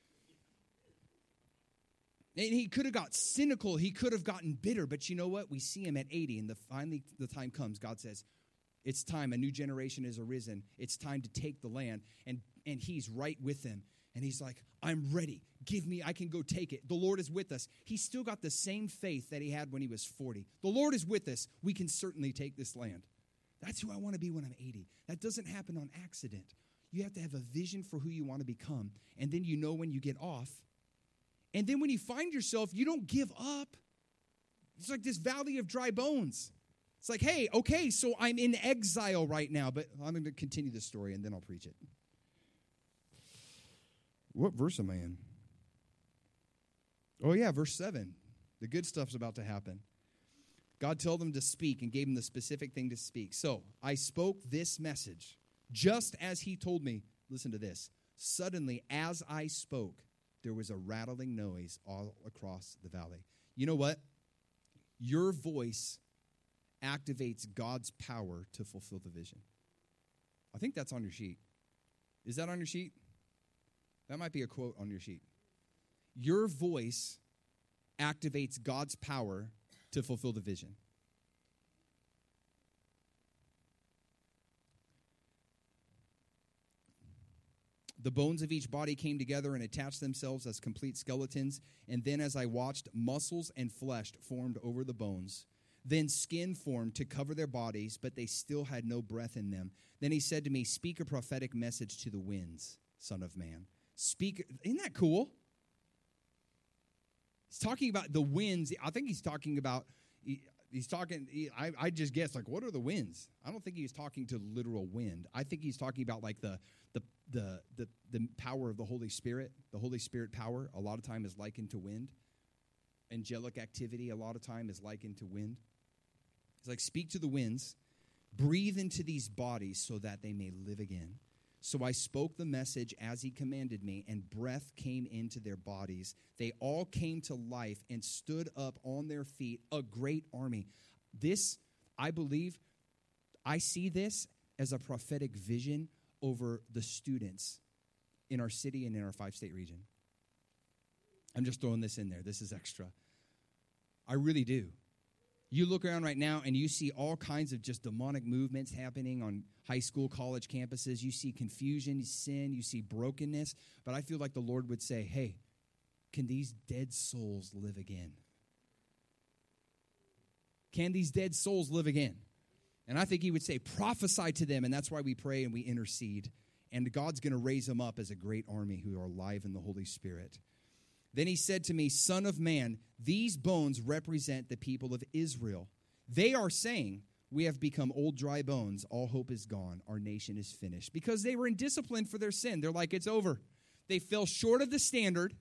and he could have got cynical. He could have gotten bitter. But you know what? We see him at eighty, and the, finally the time comes. God says, it's time. A new generation has arisen. It's time to take the land. And, and he's right with them. And he's like, I'm ready. Give me, I can go take it. The Lord is with us. He's still got the same faith that he had when he was forty. The Lord is with us. We can certainly take this land. That's who I want to be when I'm eighty. That doesn't happen on accident. You have to have a vision for who you want to become. And then you know when you get off. And then when you find yourself, you don't give up. It's like this valley of dry bones. It's like, hey, okay, so I'm in exile right now. But I'm going to continue the story, and then I'll preach it. What verse am I in? Oh, yeah, verse seven. The good stuff's about to happen. God told them to speak and gave them the specific thing to speak. So I spoke this message just as he told me. Listen to this. Suddenly, as I spoke, there was a rattling noise all across the valley. You know what? Your voice activates God's power to fulfill the vision. I think that's on your sheet. Is that on your sheet? That might be a quote on your sheet. Your voice activates God's power to fulfill the vision. The bones of each body came together and attached themselves as complete skeletons. And then as I watched, muscles and flesh formed over the bones. Then skin formed to cover their bodies, but they still had no breath in them. Then he said to me, speak a prophetic message to the winds, Son of Man. Speak. Isn't that cool? He's talking about the winds. I think he's talking about, he, he's talking, he, I, I just guess, like, what are the winds? I don't think he's talking to literal wind. I think he's talking about, like, the the the the, the power of the Holy Spirit. The Holy Spirit power, a lot of time, is likened to wind. Angelic activity, a lot of time, is likened to wind. It's like, speak to the winds, breathe into these bodies so that they may live again. So I spoke the message as he commanded me, and breath came into their bodies. They all came to life and stood up on their feet, a great army. This, I believe, I see this as a prophetic vision over the students in our city and in our five-state region. I'm just throwing this in there. This is extra. I really do. You look around right now and you see all kinds of just demonic movements happening on high school, college campuses. You see confusion, sin, you see brokenness. But I feel like the Lord would say, hey, can these dead souls live again? Can these dead souls live again? And I think he would say, prophesy to them. And that's why we pray and we intercede. And God's going to raise them up as a great army who are alive in the Holy Spirit. Then he said to me, Son of man, these bones represent the people of Israel. They are saying, we have become old dry bones. All hope is gone. Our nation is finished. Because they were indisciplined for their sin. They're like, it's over. They fell short of the standard.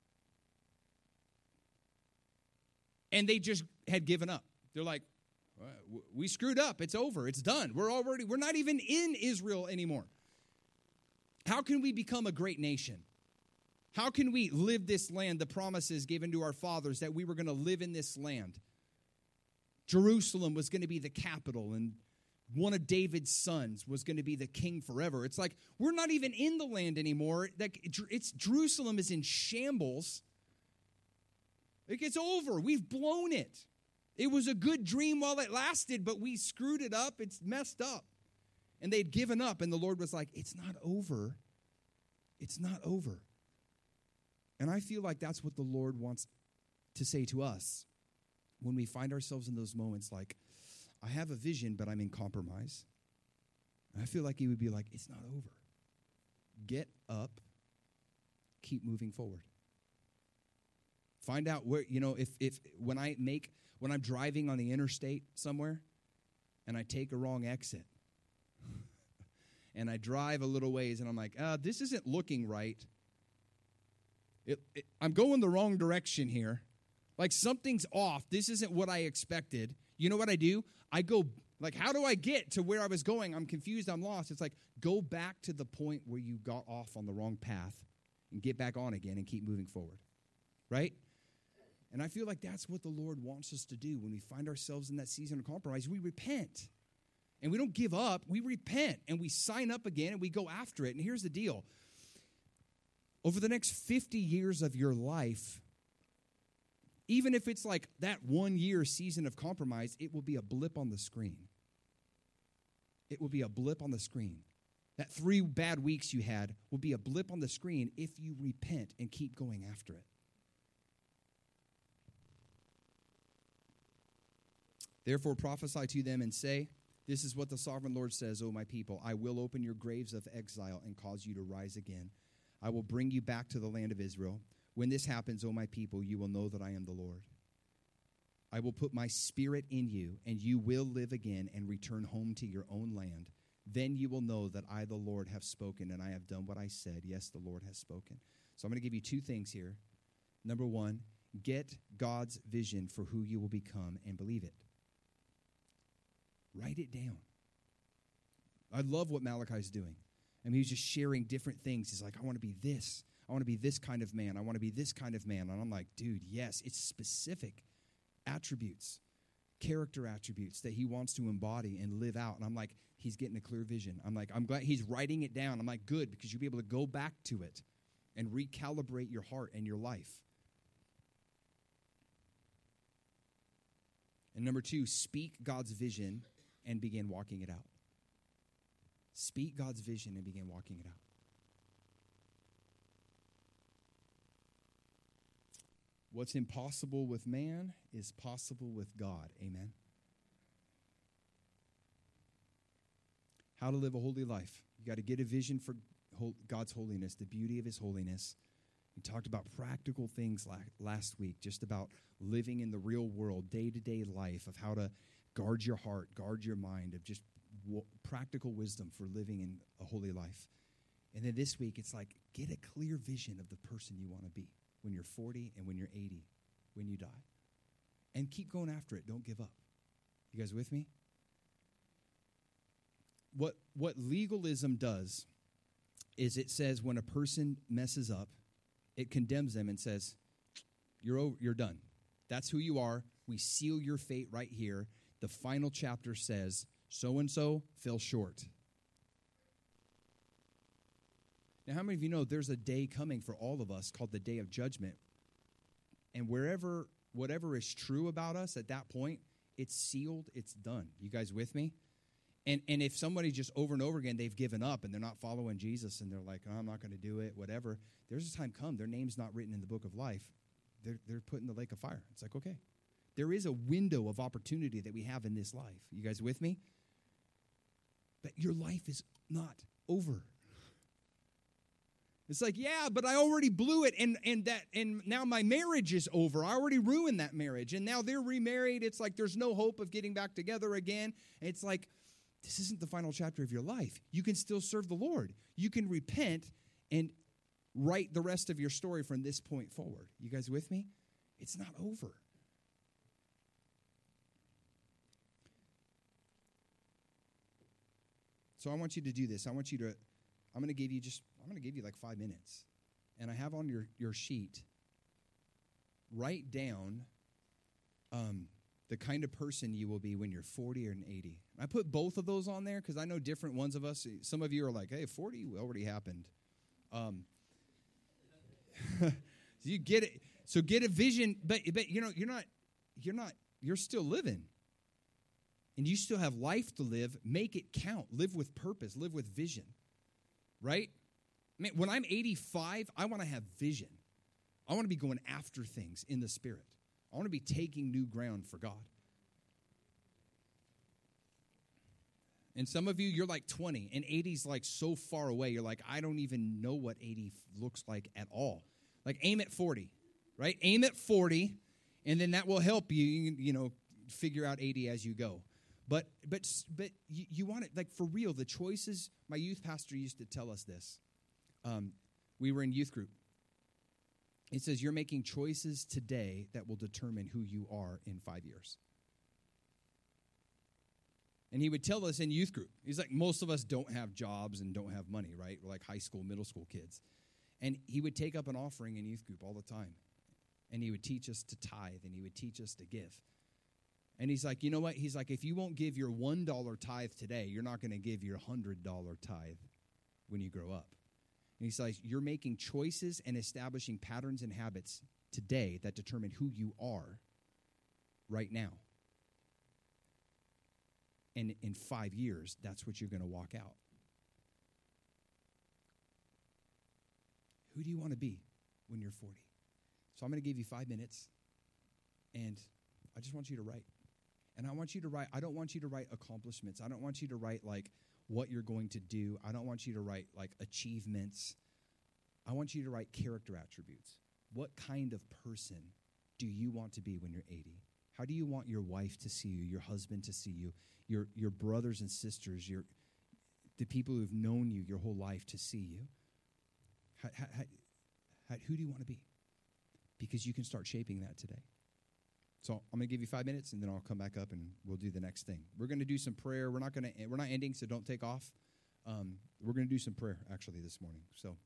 And they just had given up. They're like, we screwed up. It's over. It's done. We're already, we're not even in Israel anymore. How can we become a great nation? How can we live this land, the promises given to our fathers that we were going to live in this land? Jerusalem was going to be the capital, and one of David's sons was going to be the king forever. It's like we're not even in the land anymore. It's Jerusalem is in shambles. It gets over. We've blown it. It was a good dream while it lasted, but we screwed it up. It's messed up. And they'd given up, and the Lord was like, it's not over. It's not over. And I feel like that's what the Lord wants to say to us when we find ourselves in those moments like, I have a vision, but I'm in compromise. And I feel like he would be like, it's not over. Get up. Keep moving forward. Find out where, you know, if if when I make, when I'm driving on the interstate somewhere and I take a wrong exit and I drive a little ways and I'm like, uh, this isn't looking right. It, it, I'm going the wrong direction here. Like something's off. This isn't what I expected. You know what I do? I go, like, how do I get to where I was going? I'm confused. I'm lost. It's like, go back to the point where you got off on the wrong path and get back on again and keep moving forward. Right? And I feel like that's what the Lord wants us to do when we find ourselves in that season of compromise. We repent. And we don't give up. We repent. And we sign up again and we go after it. And here's the deal. Over the next fifty years of your life, even if it's like that one year season of compromise, it will be a blip on the screen. It will be a blip on the screen. That three bad weeks you had will be a blip on the screen if you repent and keep going after it. Therefore prophesy to them and say, this is what the sovereign Lord says, O my people, I will open your graves of exile and cause you to rise again. I will bring you back to the land of Israel. When this happens, O my people, you will know that I am the Lord. I will put my spirit in you, and you will live again and return home to your own land. Then you will know that I, the Lord, have spoken, and I have done what I said. Yes, the Lord has spoken. So I'm going to give you two things here. Number one, get God's vision for who you will become and believe it. Write it down. I love what Malachi's doing. I mean, he's just sharing different things. He's like, I want to be this. I want to be this kind of man. I want to be this kind of man. And I'm like, dude, yes, it's specific attributes, character attributes that he wants to embody and live out. And I'm like, he's getting a clear vision. I'm like, I'm glad he's writing it down. I'm like, good, because you'll be able to go back to it and recalibrate your heart and your life. And number two, speak God's vision and begin walking it out. Speak God's vision and begin walking it out. What's impossible with man is possible with God. Amen. How to live a holy life. You got to get a vision for God's holiness, the beauty of his holiness. We talked about practical things last week, just about living in the real world, day-to-day life, of how to guard your heart, guard your mind, of just practical wisdom for living in a holy life. And then this week, it's like, get a clear vision of the person you want to be when you're forty and when you're eighty, when you die. And keep going after it. Don't give up. You guys with me? What, what legalism does is it says when a person messes up, it condemns them and says, you're over, you're done. That's who you are. We seal your fate right here. The final chapter says, so-and-so fell short. Now, how many of you know there's a day coming for all of us called the day of judgment? And wherever, whatever is true about us at that point, it's sealed, it's done. You guys with me? And and if somebody just over and over again, they've given up and they're not following Jesus and they're like, oh, I'm not going to do it, whatever, there's a time come, their name's not written in the book of life. They're, they're put in the lake of fire. It's like, okay. There is a window of opportunity that we have in this life. You guys with me? But your life is not over. It's like, yeah, but I already blew it, and and that and now my marriage is over. I already ruined that marriage, and now they're remarried. It's like there's no hope of getting back together again. It's like, this isn't the final chapter of your life. You can still serve the Lord. You can repent and write the rest of your story from this point forward. You guys with me? It's not over. So I want you to do this. I want you to, I'm going to give you just, I'm going to give you like five minutes. And I have on your, your sheet, write down um, the kind of person you will be when you're forty or eighty. I put both of those on there because I know different ones of us. Some of you are like, hey, forty already happened. Um, so you get it. So get a vision, but but you know you're not you're not you're still living, and you still have life to live. Make it count. Live with purpose. Live with vision. Right? I mean, when I'm eighty-five, I want to have vision. I want to be going after things in the Spirit. I want to be taking new ground for God. And some of you, you're like twenty, and eighty's like so far away. You're like, I don't even know what eighty looks like at all. Like, aim at forty, right? Aim at forty, and then that will help you, you know, figure out eighty as you go. But but but you, you want it, like, for real, the choices. My youth pastor used to tell us this. Um, we were in youth group. He says, you're making choices today that will determine who you are in five years. And he would tell us in youth group, he's like, most of us don't have jobs and don't have money, right? We're like high school, middle school kids. And he would take up an offering in youth group all the time. And he would teach us to tithe, and he would teach us to give. And he's like, you know what? He's like, if you won't give your one dollar tithe today, you're not going to give your one hundred dollar tithe when you grow up. And he's like, you're making choices and establishing patterns and habits today that determine who you are right now. And in five years, that's what you're going to walk out. Who do you want to be when you're forty? So I'm going to give you five minutes, and I just want you to write. And I want you to write, I don't want you to write accomplishments. I don't want you to write, like, what you're going to do. I don't want you to write, like, achievements. I want you to write character attributes. What kind of person do you want to be when you're eighty? How do you want your wife to see you, your husband to see you, your your brothers and sisters, your the people who've known you your whole life to see you? How, how, how, who do you want to be? Because you can start shaping that today. So I'm going to give you five minutes, and then I'll come back up, and we'll do the next thing. We're going to do some prayer. We're not going to. We're not ending, so don't take off. Um, we're going to do some prayer actually this morning. So.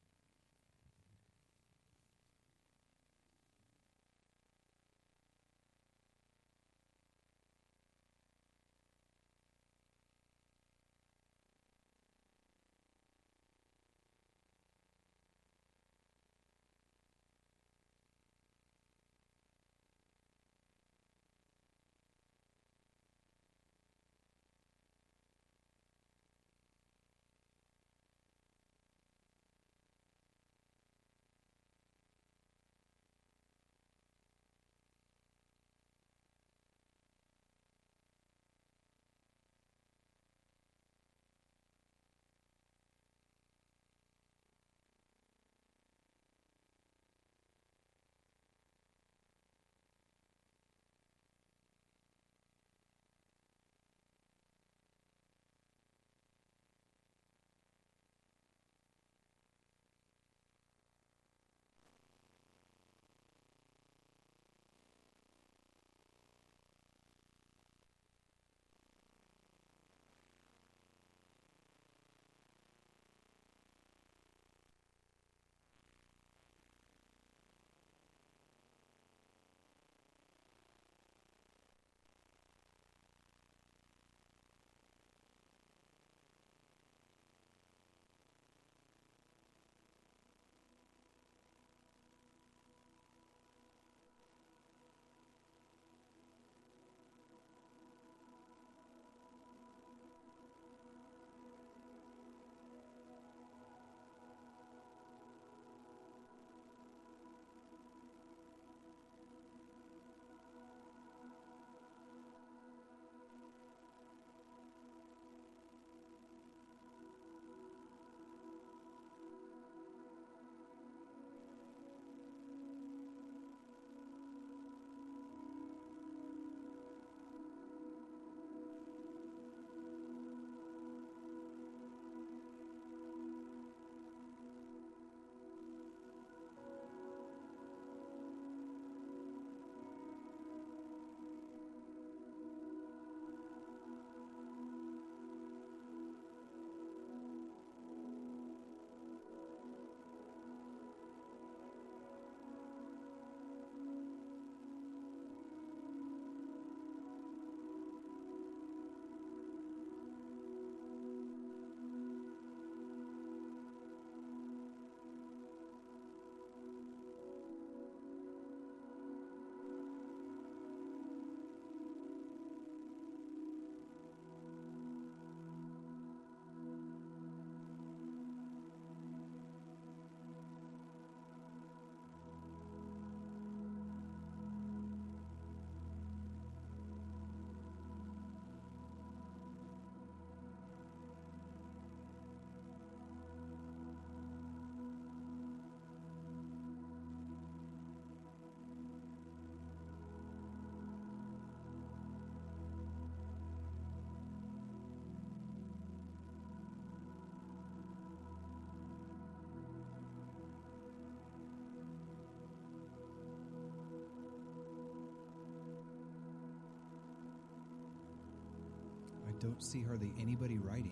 don't see hardly anybody writing.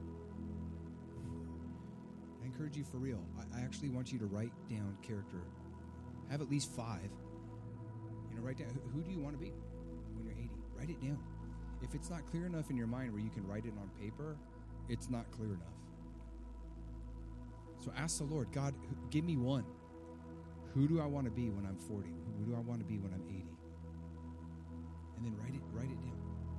I encourage you for real. I, I actually want you to write down character. Have at least five. You know, write down, who, who do you want to be when you're eighty? Write it down. If it's not clear enough in your mind where you can write it on paper, it's not clear enough. So ask the Lord, God, give me one. Who do I want to be when I'm forty? Who do I want to be when I'm eighty? And then write it, write it down.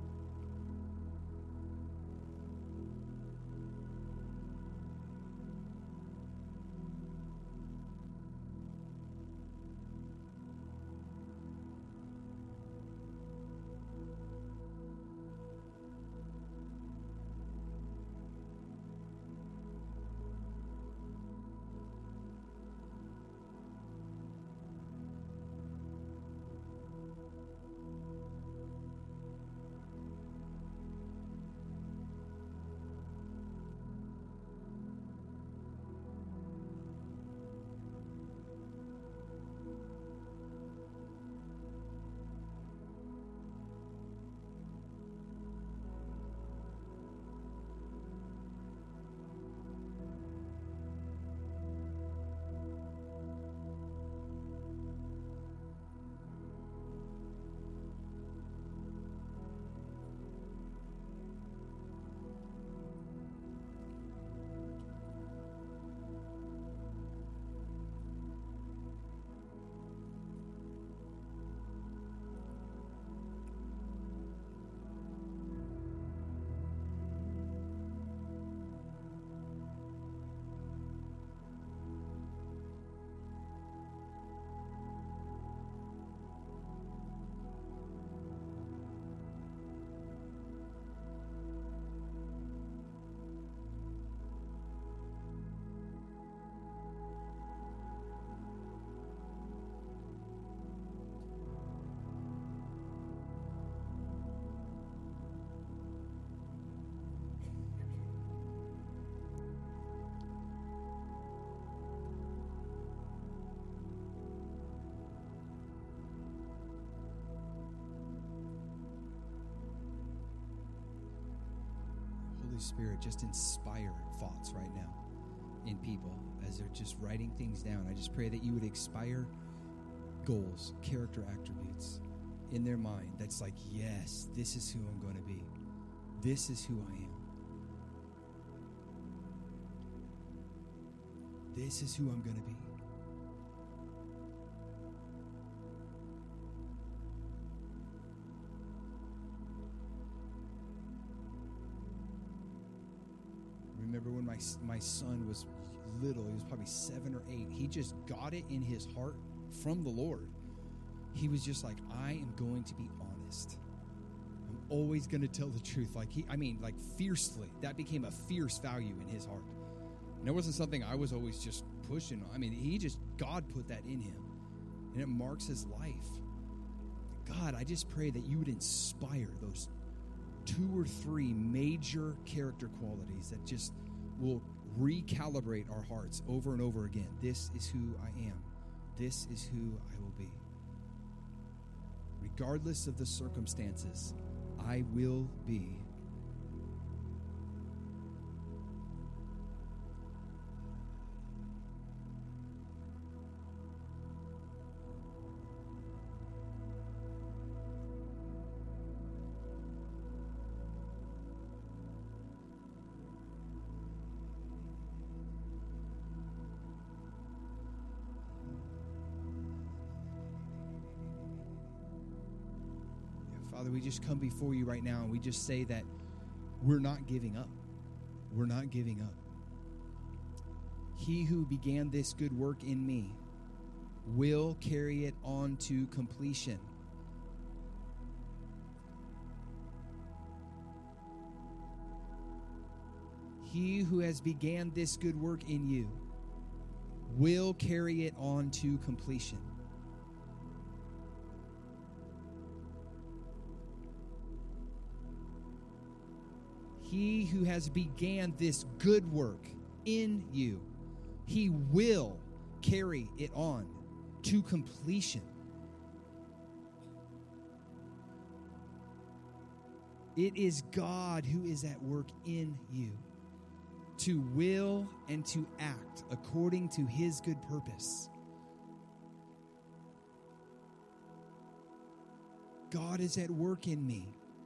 Holy Spirit, just inspire thoughts right now in people as they're just writing things down. I just pray that you would inspire goals, character attributes in their mind. That's like, yes, this is who I'm going to be. This is who I am. This is who I'm going to be. Remember when my my son was little, he was probably seven or eight, he just got it in his heart from the Lord. He was just like, I am going to be honest. I'm always going to tell the truth. Like he, I mean, like fiercely. That became a fierce value in his heart. And it wasn't something I was always just pushing. I mean, he just, God put that in him. And it marks his life. God, I just pray that you would inspire those two or three major character qualities that just will recalibrate our hearts over and over again. This is who I am. This is who I will be. Regardless of the circumstances, I will be. Father, we just come before you right now and we just say that we're not giving up. We're not giving up. He who began this good work in me will carry it on to completion. He who has began this good work in you will carry it on to completion. He who has began this good work in you, he will carry it on to completion. It is God who is at work in you to will and to act according to his good purpose. God is at work in me,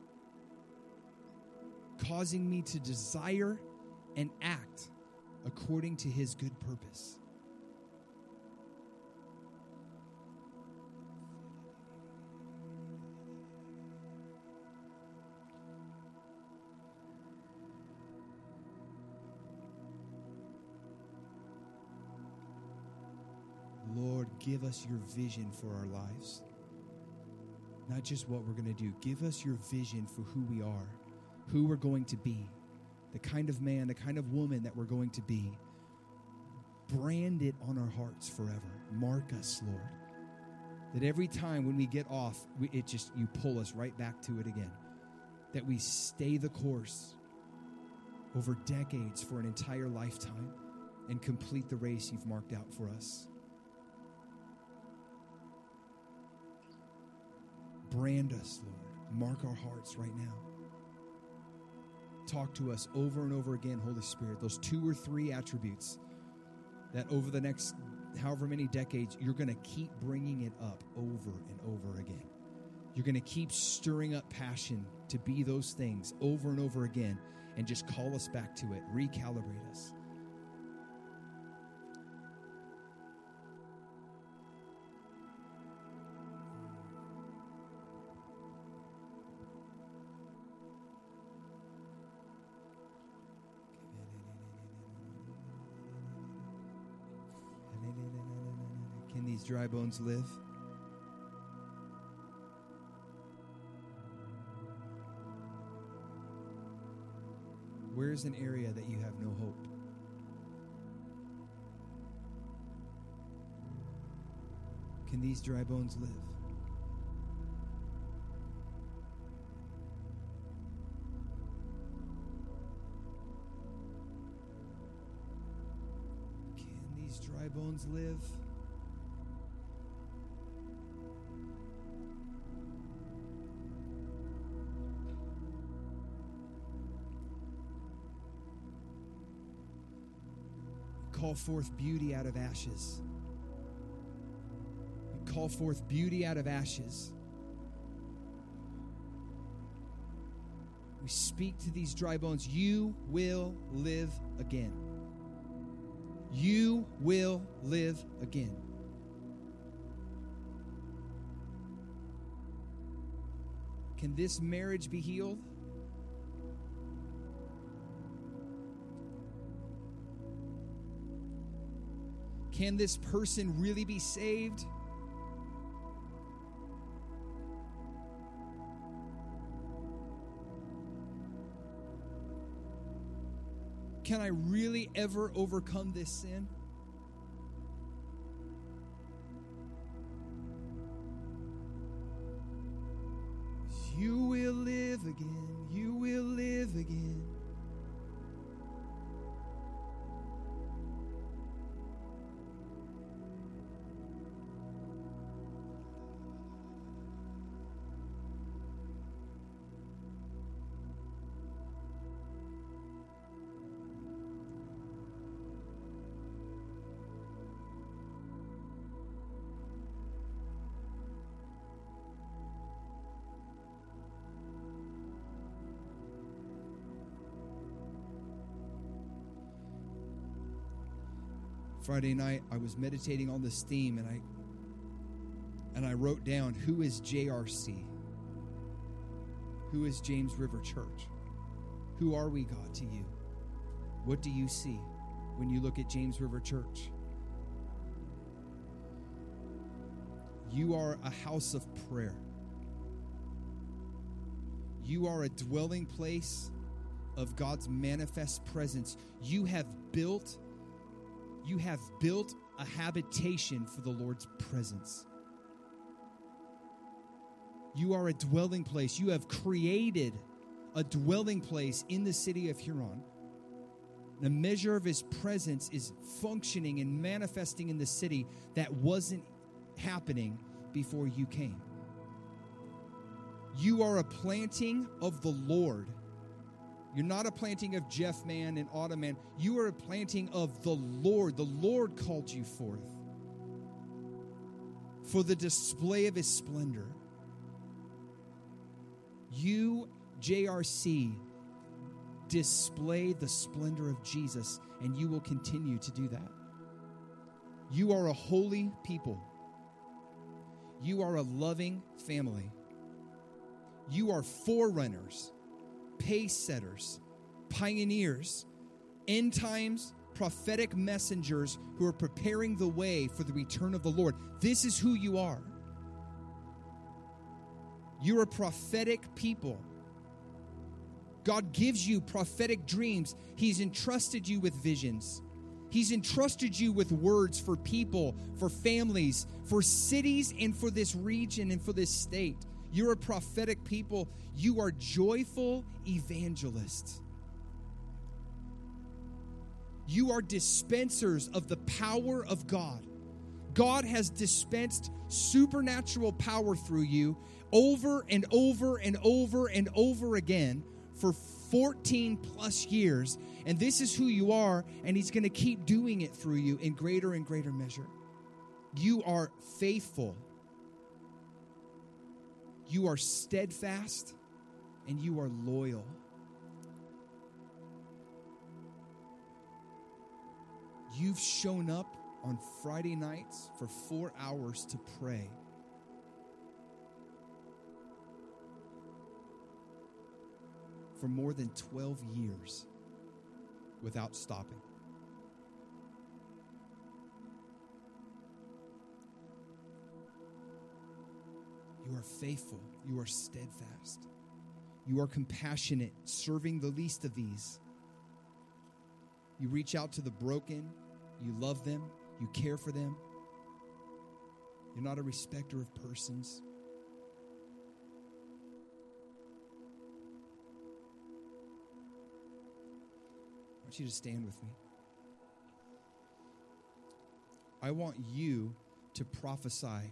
causing me to desire and act according to his good purpose. Lord, give us your vision for our lives. Not just what we're going to do. Give us your vision for who we are, who we're going to be, the kind of man, the kind of woman that we're going to be. Brand it on our hearts forever. Mark us, Lord. That every time when we get off, we, it just, you pull us right back to it again. That we stay the course over decades for an entire lifetime and complete the race you've marked out for us. Brand us, Lord. Mark our hearts right now. Talk to us over and over again, Holy Spirit. Those two or three attributes that over the next however many decades, you're going to keep bringing it up over and over again. You're going to keep stirring up passion to be those things over and over again and just call us back to it. Recalibrate us. Can these dry bones live? Where's an area that you have no hope? Can these dry bones live? Can these dry bones live? Call forth beauty out of ashes. We call forth beauty out of ashes. We speak to these dry bones. You will live again. You will live again. Can this marriage be healed? Can this person really be saved? Can I really ever overcome this sin? You will live again. You will live again. Friday night, I was meditating on this theme, and I and I wrote down, who is J R C? Who is James River Church? Who are we, God, to you? What do you see when you look at James River Church? You are a house of prayer. You are a dwelling place of God's manifest presence. You have built You have built a habitation for the Lord's presence. You are a dwelling place. You have created a dwelling place in the city of Huron. And a measure of his presence is functioning and manifesting in the city that wasn't happening before you came. You are a planting of the Lord. You're not a planting of Jeff Man and Autumn Man. You are a planting of the Lord. The Lord called you forth for the display of his splendor. You, J R C, display the splendor of Jesus, and you will continue to do that. You are a holy people. You are a loving family. You are forerunners, pace setters, pioneers, end times prophetic messengers who are preparing the way for the return of the Lord. This is who you are. You're a prophetic people. God gives you prophetic dreams. He's entrusted you with visions. He's entrusted you with words for people, for families, for cities, and for this region and for this state. You're a prophetic people. You are joyful evangelists. You are dispensers of the power of God. God has dispensed supernatural power through you over and over and over and over again for fourteen plus years. And this is who you are, and he's going to keep doing it through you in greater and greater measure. You are faithful. You are steadfast, and you are loyal. You've shown up on Friday nights for four hours to pray. For more than twelve years without stopping. You are faithful. You are steadfast. You are compassionate, serving the least of these. You reach out to the broken. You love them. You care for them. You're not a respecter of persons. I want you to stand with me. I want you to prophesy.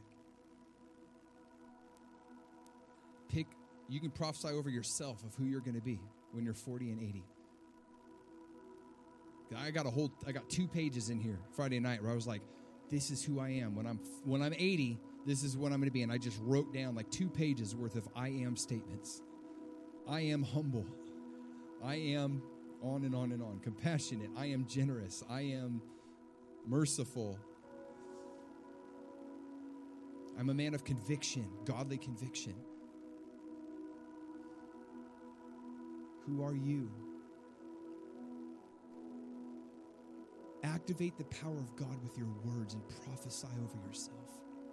Pick, you can prophesy over yourself of who you're going to be when you're forty and eighty. I got a whole, I got two pages in here Friday night where I was like, this is who I am. When I'm when I'm eighty, this is what I'm going to be. And I just wrote down like two pages worth of I am statements. I am humble. I am on and on and on. Compassionate. I am generous. I am merciful. I'm a man of conviction, godly conviction. Who are you? Activate the power of God with your words and prophesy over yourself.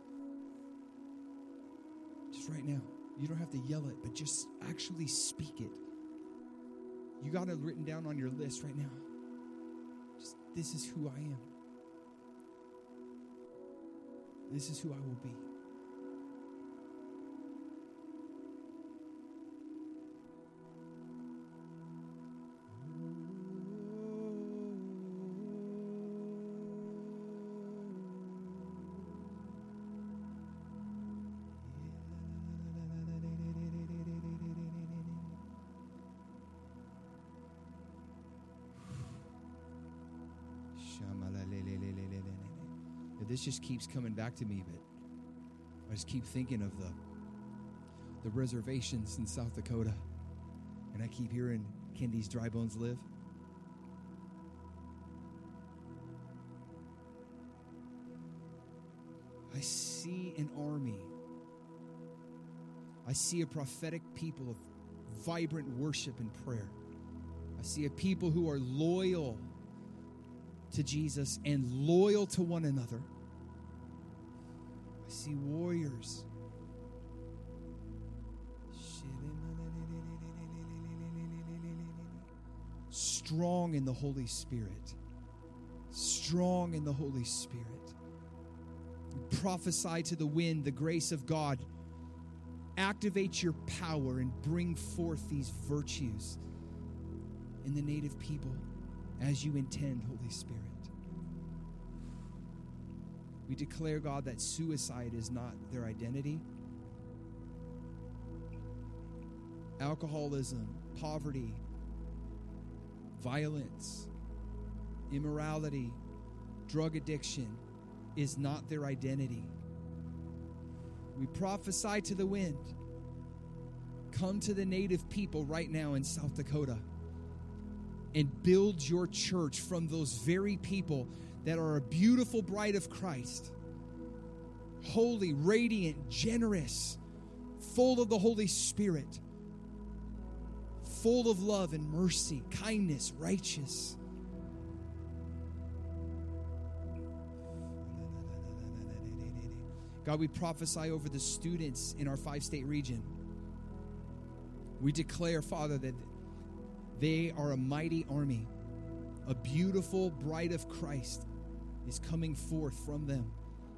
Just right now. You don't have to yell it, but just actually speak it. You got it written down on your list right now. Just, this is who I am. This is who I will be. This just keeps coming back to me, but I just keep thinking of the the reservations in South Dakota, and I keep hearing "Can these dry bones live?" I see an army. I see a prophetic people of vibrant worship and prayer. I see a people who are loyal to Jesus and loyal to one another. I see warriors. Strong in the Holy Spirit. Strong in the Holy Spirit. Prophesy to the wind the grace of God. Activate your power and bring forth these virtues in the native people as you intend, Holy Spirit. We declare, God, that suicide is not their identity. alcoholism, poverty, violence, immorality, drug addiction is not their identity. We prophesy to the wind. Come to the native people right now in South Dakota and build your church from those very people that are a beautiful bride of Christ. Holy, radiant, generous, full of the Holy Spirit, full of love and mercy, kindness, righteous. God, we prophesy over the students in our five-state region. We declare, Father, that they are a mighty army. A beautiful bride of Christ is coming forth from them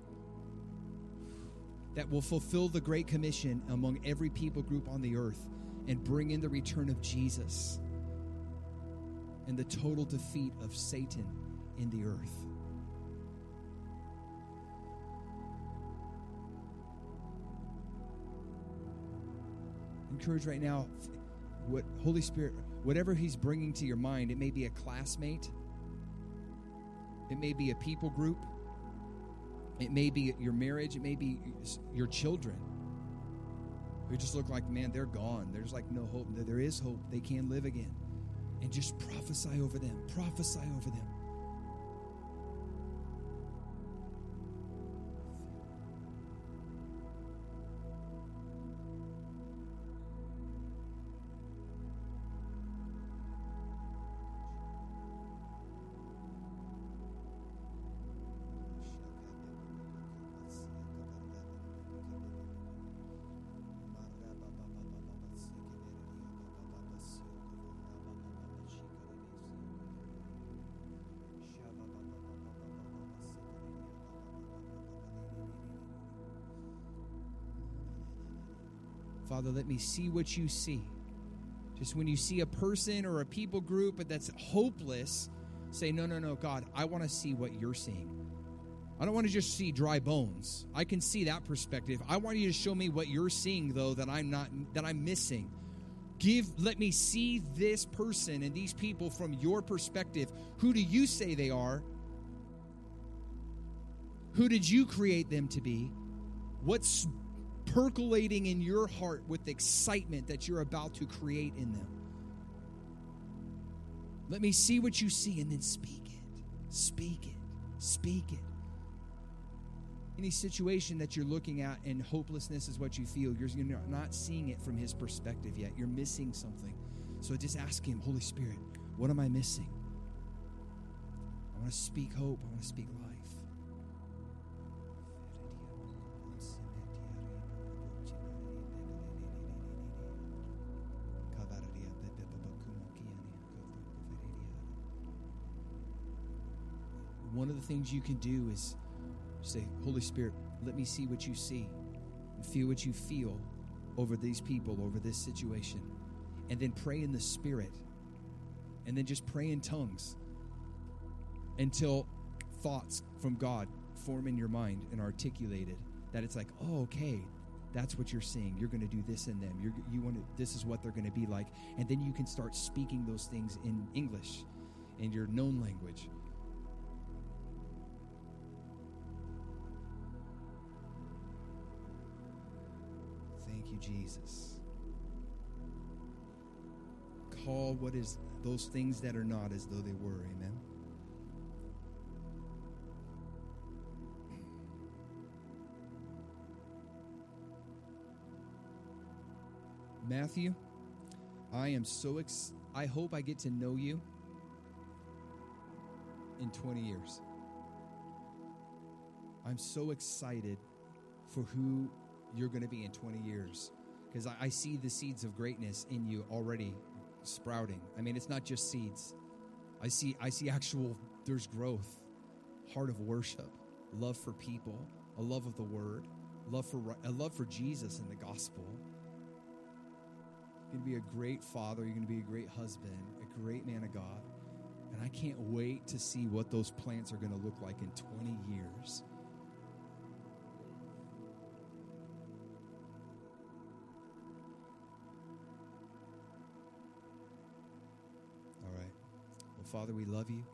that will fulfill the Great Commission among every people group on the earth and bring in the return of Jesus and the total defeat of Satan in the earth. Encourage right now, what Holy Spirit, whatever He's bringing to your mind, it may be a classmate, it may be a people group, it may be your marriage, it may be your children who just look like, man, they're gone. There's like no hope. There is hope. They can live again. And just prophesy over them. Prophesy over them. Father, let me see what you see. Just when you see a person or a people group that's hopeless, say, no, no, no, God, I want to see what you're seeing. I don't want to just see dry bones. I can see that perspective. I want you to show me what you're seeing, though, that I'm not, that I'm missing. Give, let me see this person and these people from your perspective. Who do you say they are? Who did you create them to be? What's percolating in your heart with excitement that you're about to create in them? Let me see what you see and then speak it. Speak it. Speak it. Any situation that you're looking at and hopelessness is what you feel, you're not seeing it from His perspective yet. You're missing something. So just ask Him, Holy Spirit, what am I missing? I want to speak hope. I want to speak life. One of the things you can do is say, Holy Spirit, let me see what you see and feel what you feel over these people, over this situation. And then pray in the Spirit. And then just pray in tongues until thoughts from God form in your mind and are articulated. That it's like, oh, okay, that's what you're seeing. You're going to do this in them. You're, you want to, this is what they're going to be like. And then you can start speaking those things in English, in your known language. Thank you, Jesus. Call what is those things that are not as though they were. Amen. Matthew, I am so ex- I hope I get to know you in twenty years. I'm so excited for who you're going to be in twenty years, because I, I see the seeds of greatness in you already sprouting. I mean, it's not just seeds. I see I see actual, there's growth, heart of worship, love for people, a love of the word, love for a love for Jesus and the gospel. You're going to be a great father. You're going to be a great husband, a great man of God. And I can't wait to see what those plants are going to look like in twenty years. Father, we love you.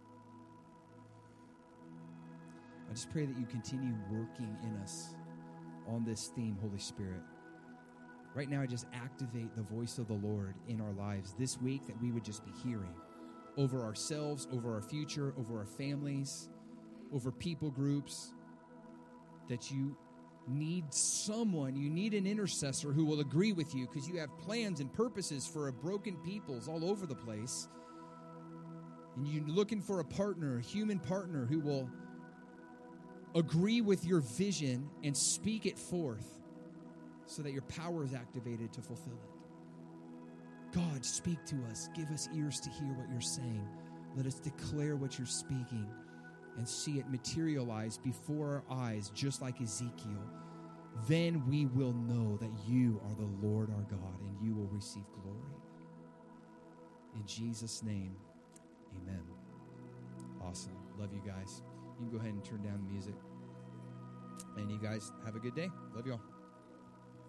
I just pray that you continue working in us on this theme, Holy Spirit. Right now, I just activate the voice of the Lord in our lives this week, that we would just be hearing over ourselves, over our future, over our families, over people groups, that you need someone, you need an intercessor who will agree with you, because you have plans and purposes for a broken peoples all over the place. And you're looking for a partner, a human partner who will agree with your vision and speak it forth so that your power is activated to fulfill it. God, speak to us. Give us ears to hear what you're saying. Let us declare what you're speaking and see it materialize before our eyes, just like Ezekiel. Then we will know that you are the Lord our God, and you will receive glory. In Jesus' name, amen. Awesome. Love you guys. You can go ahead and turn down the music. And you guys have a good day. Love you all.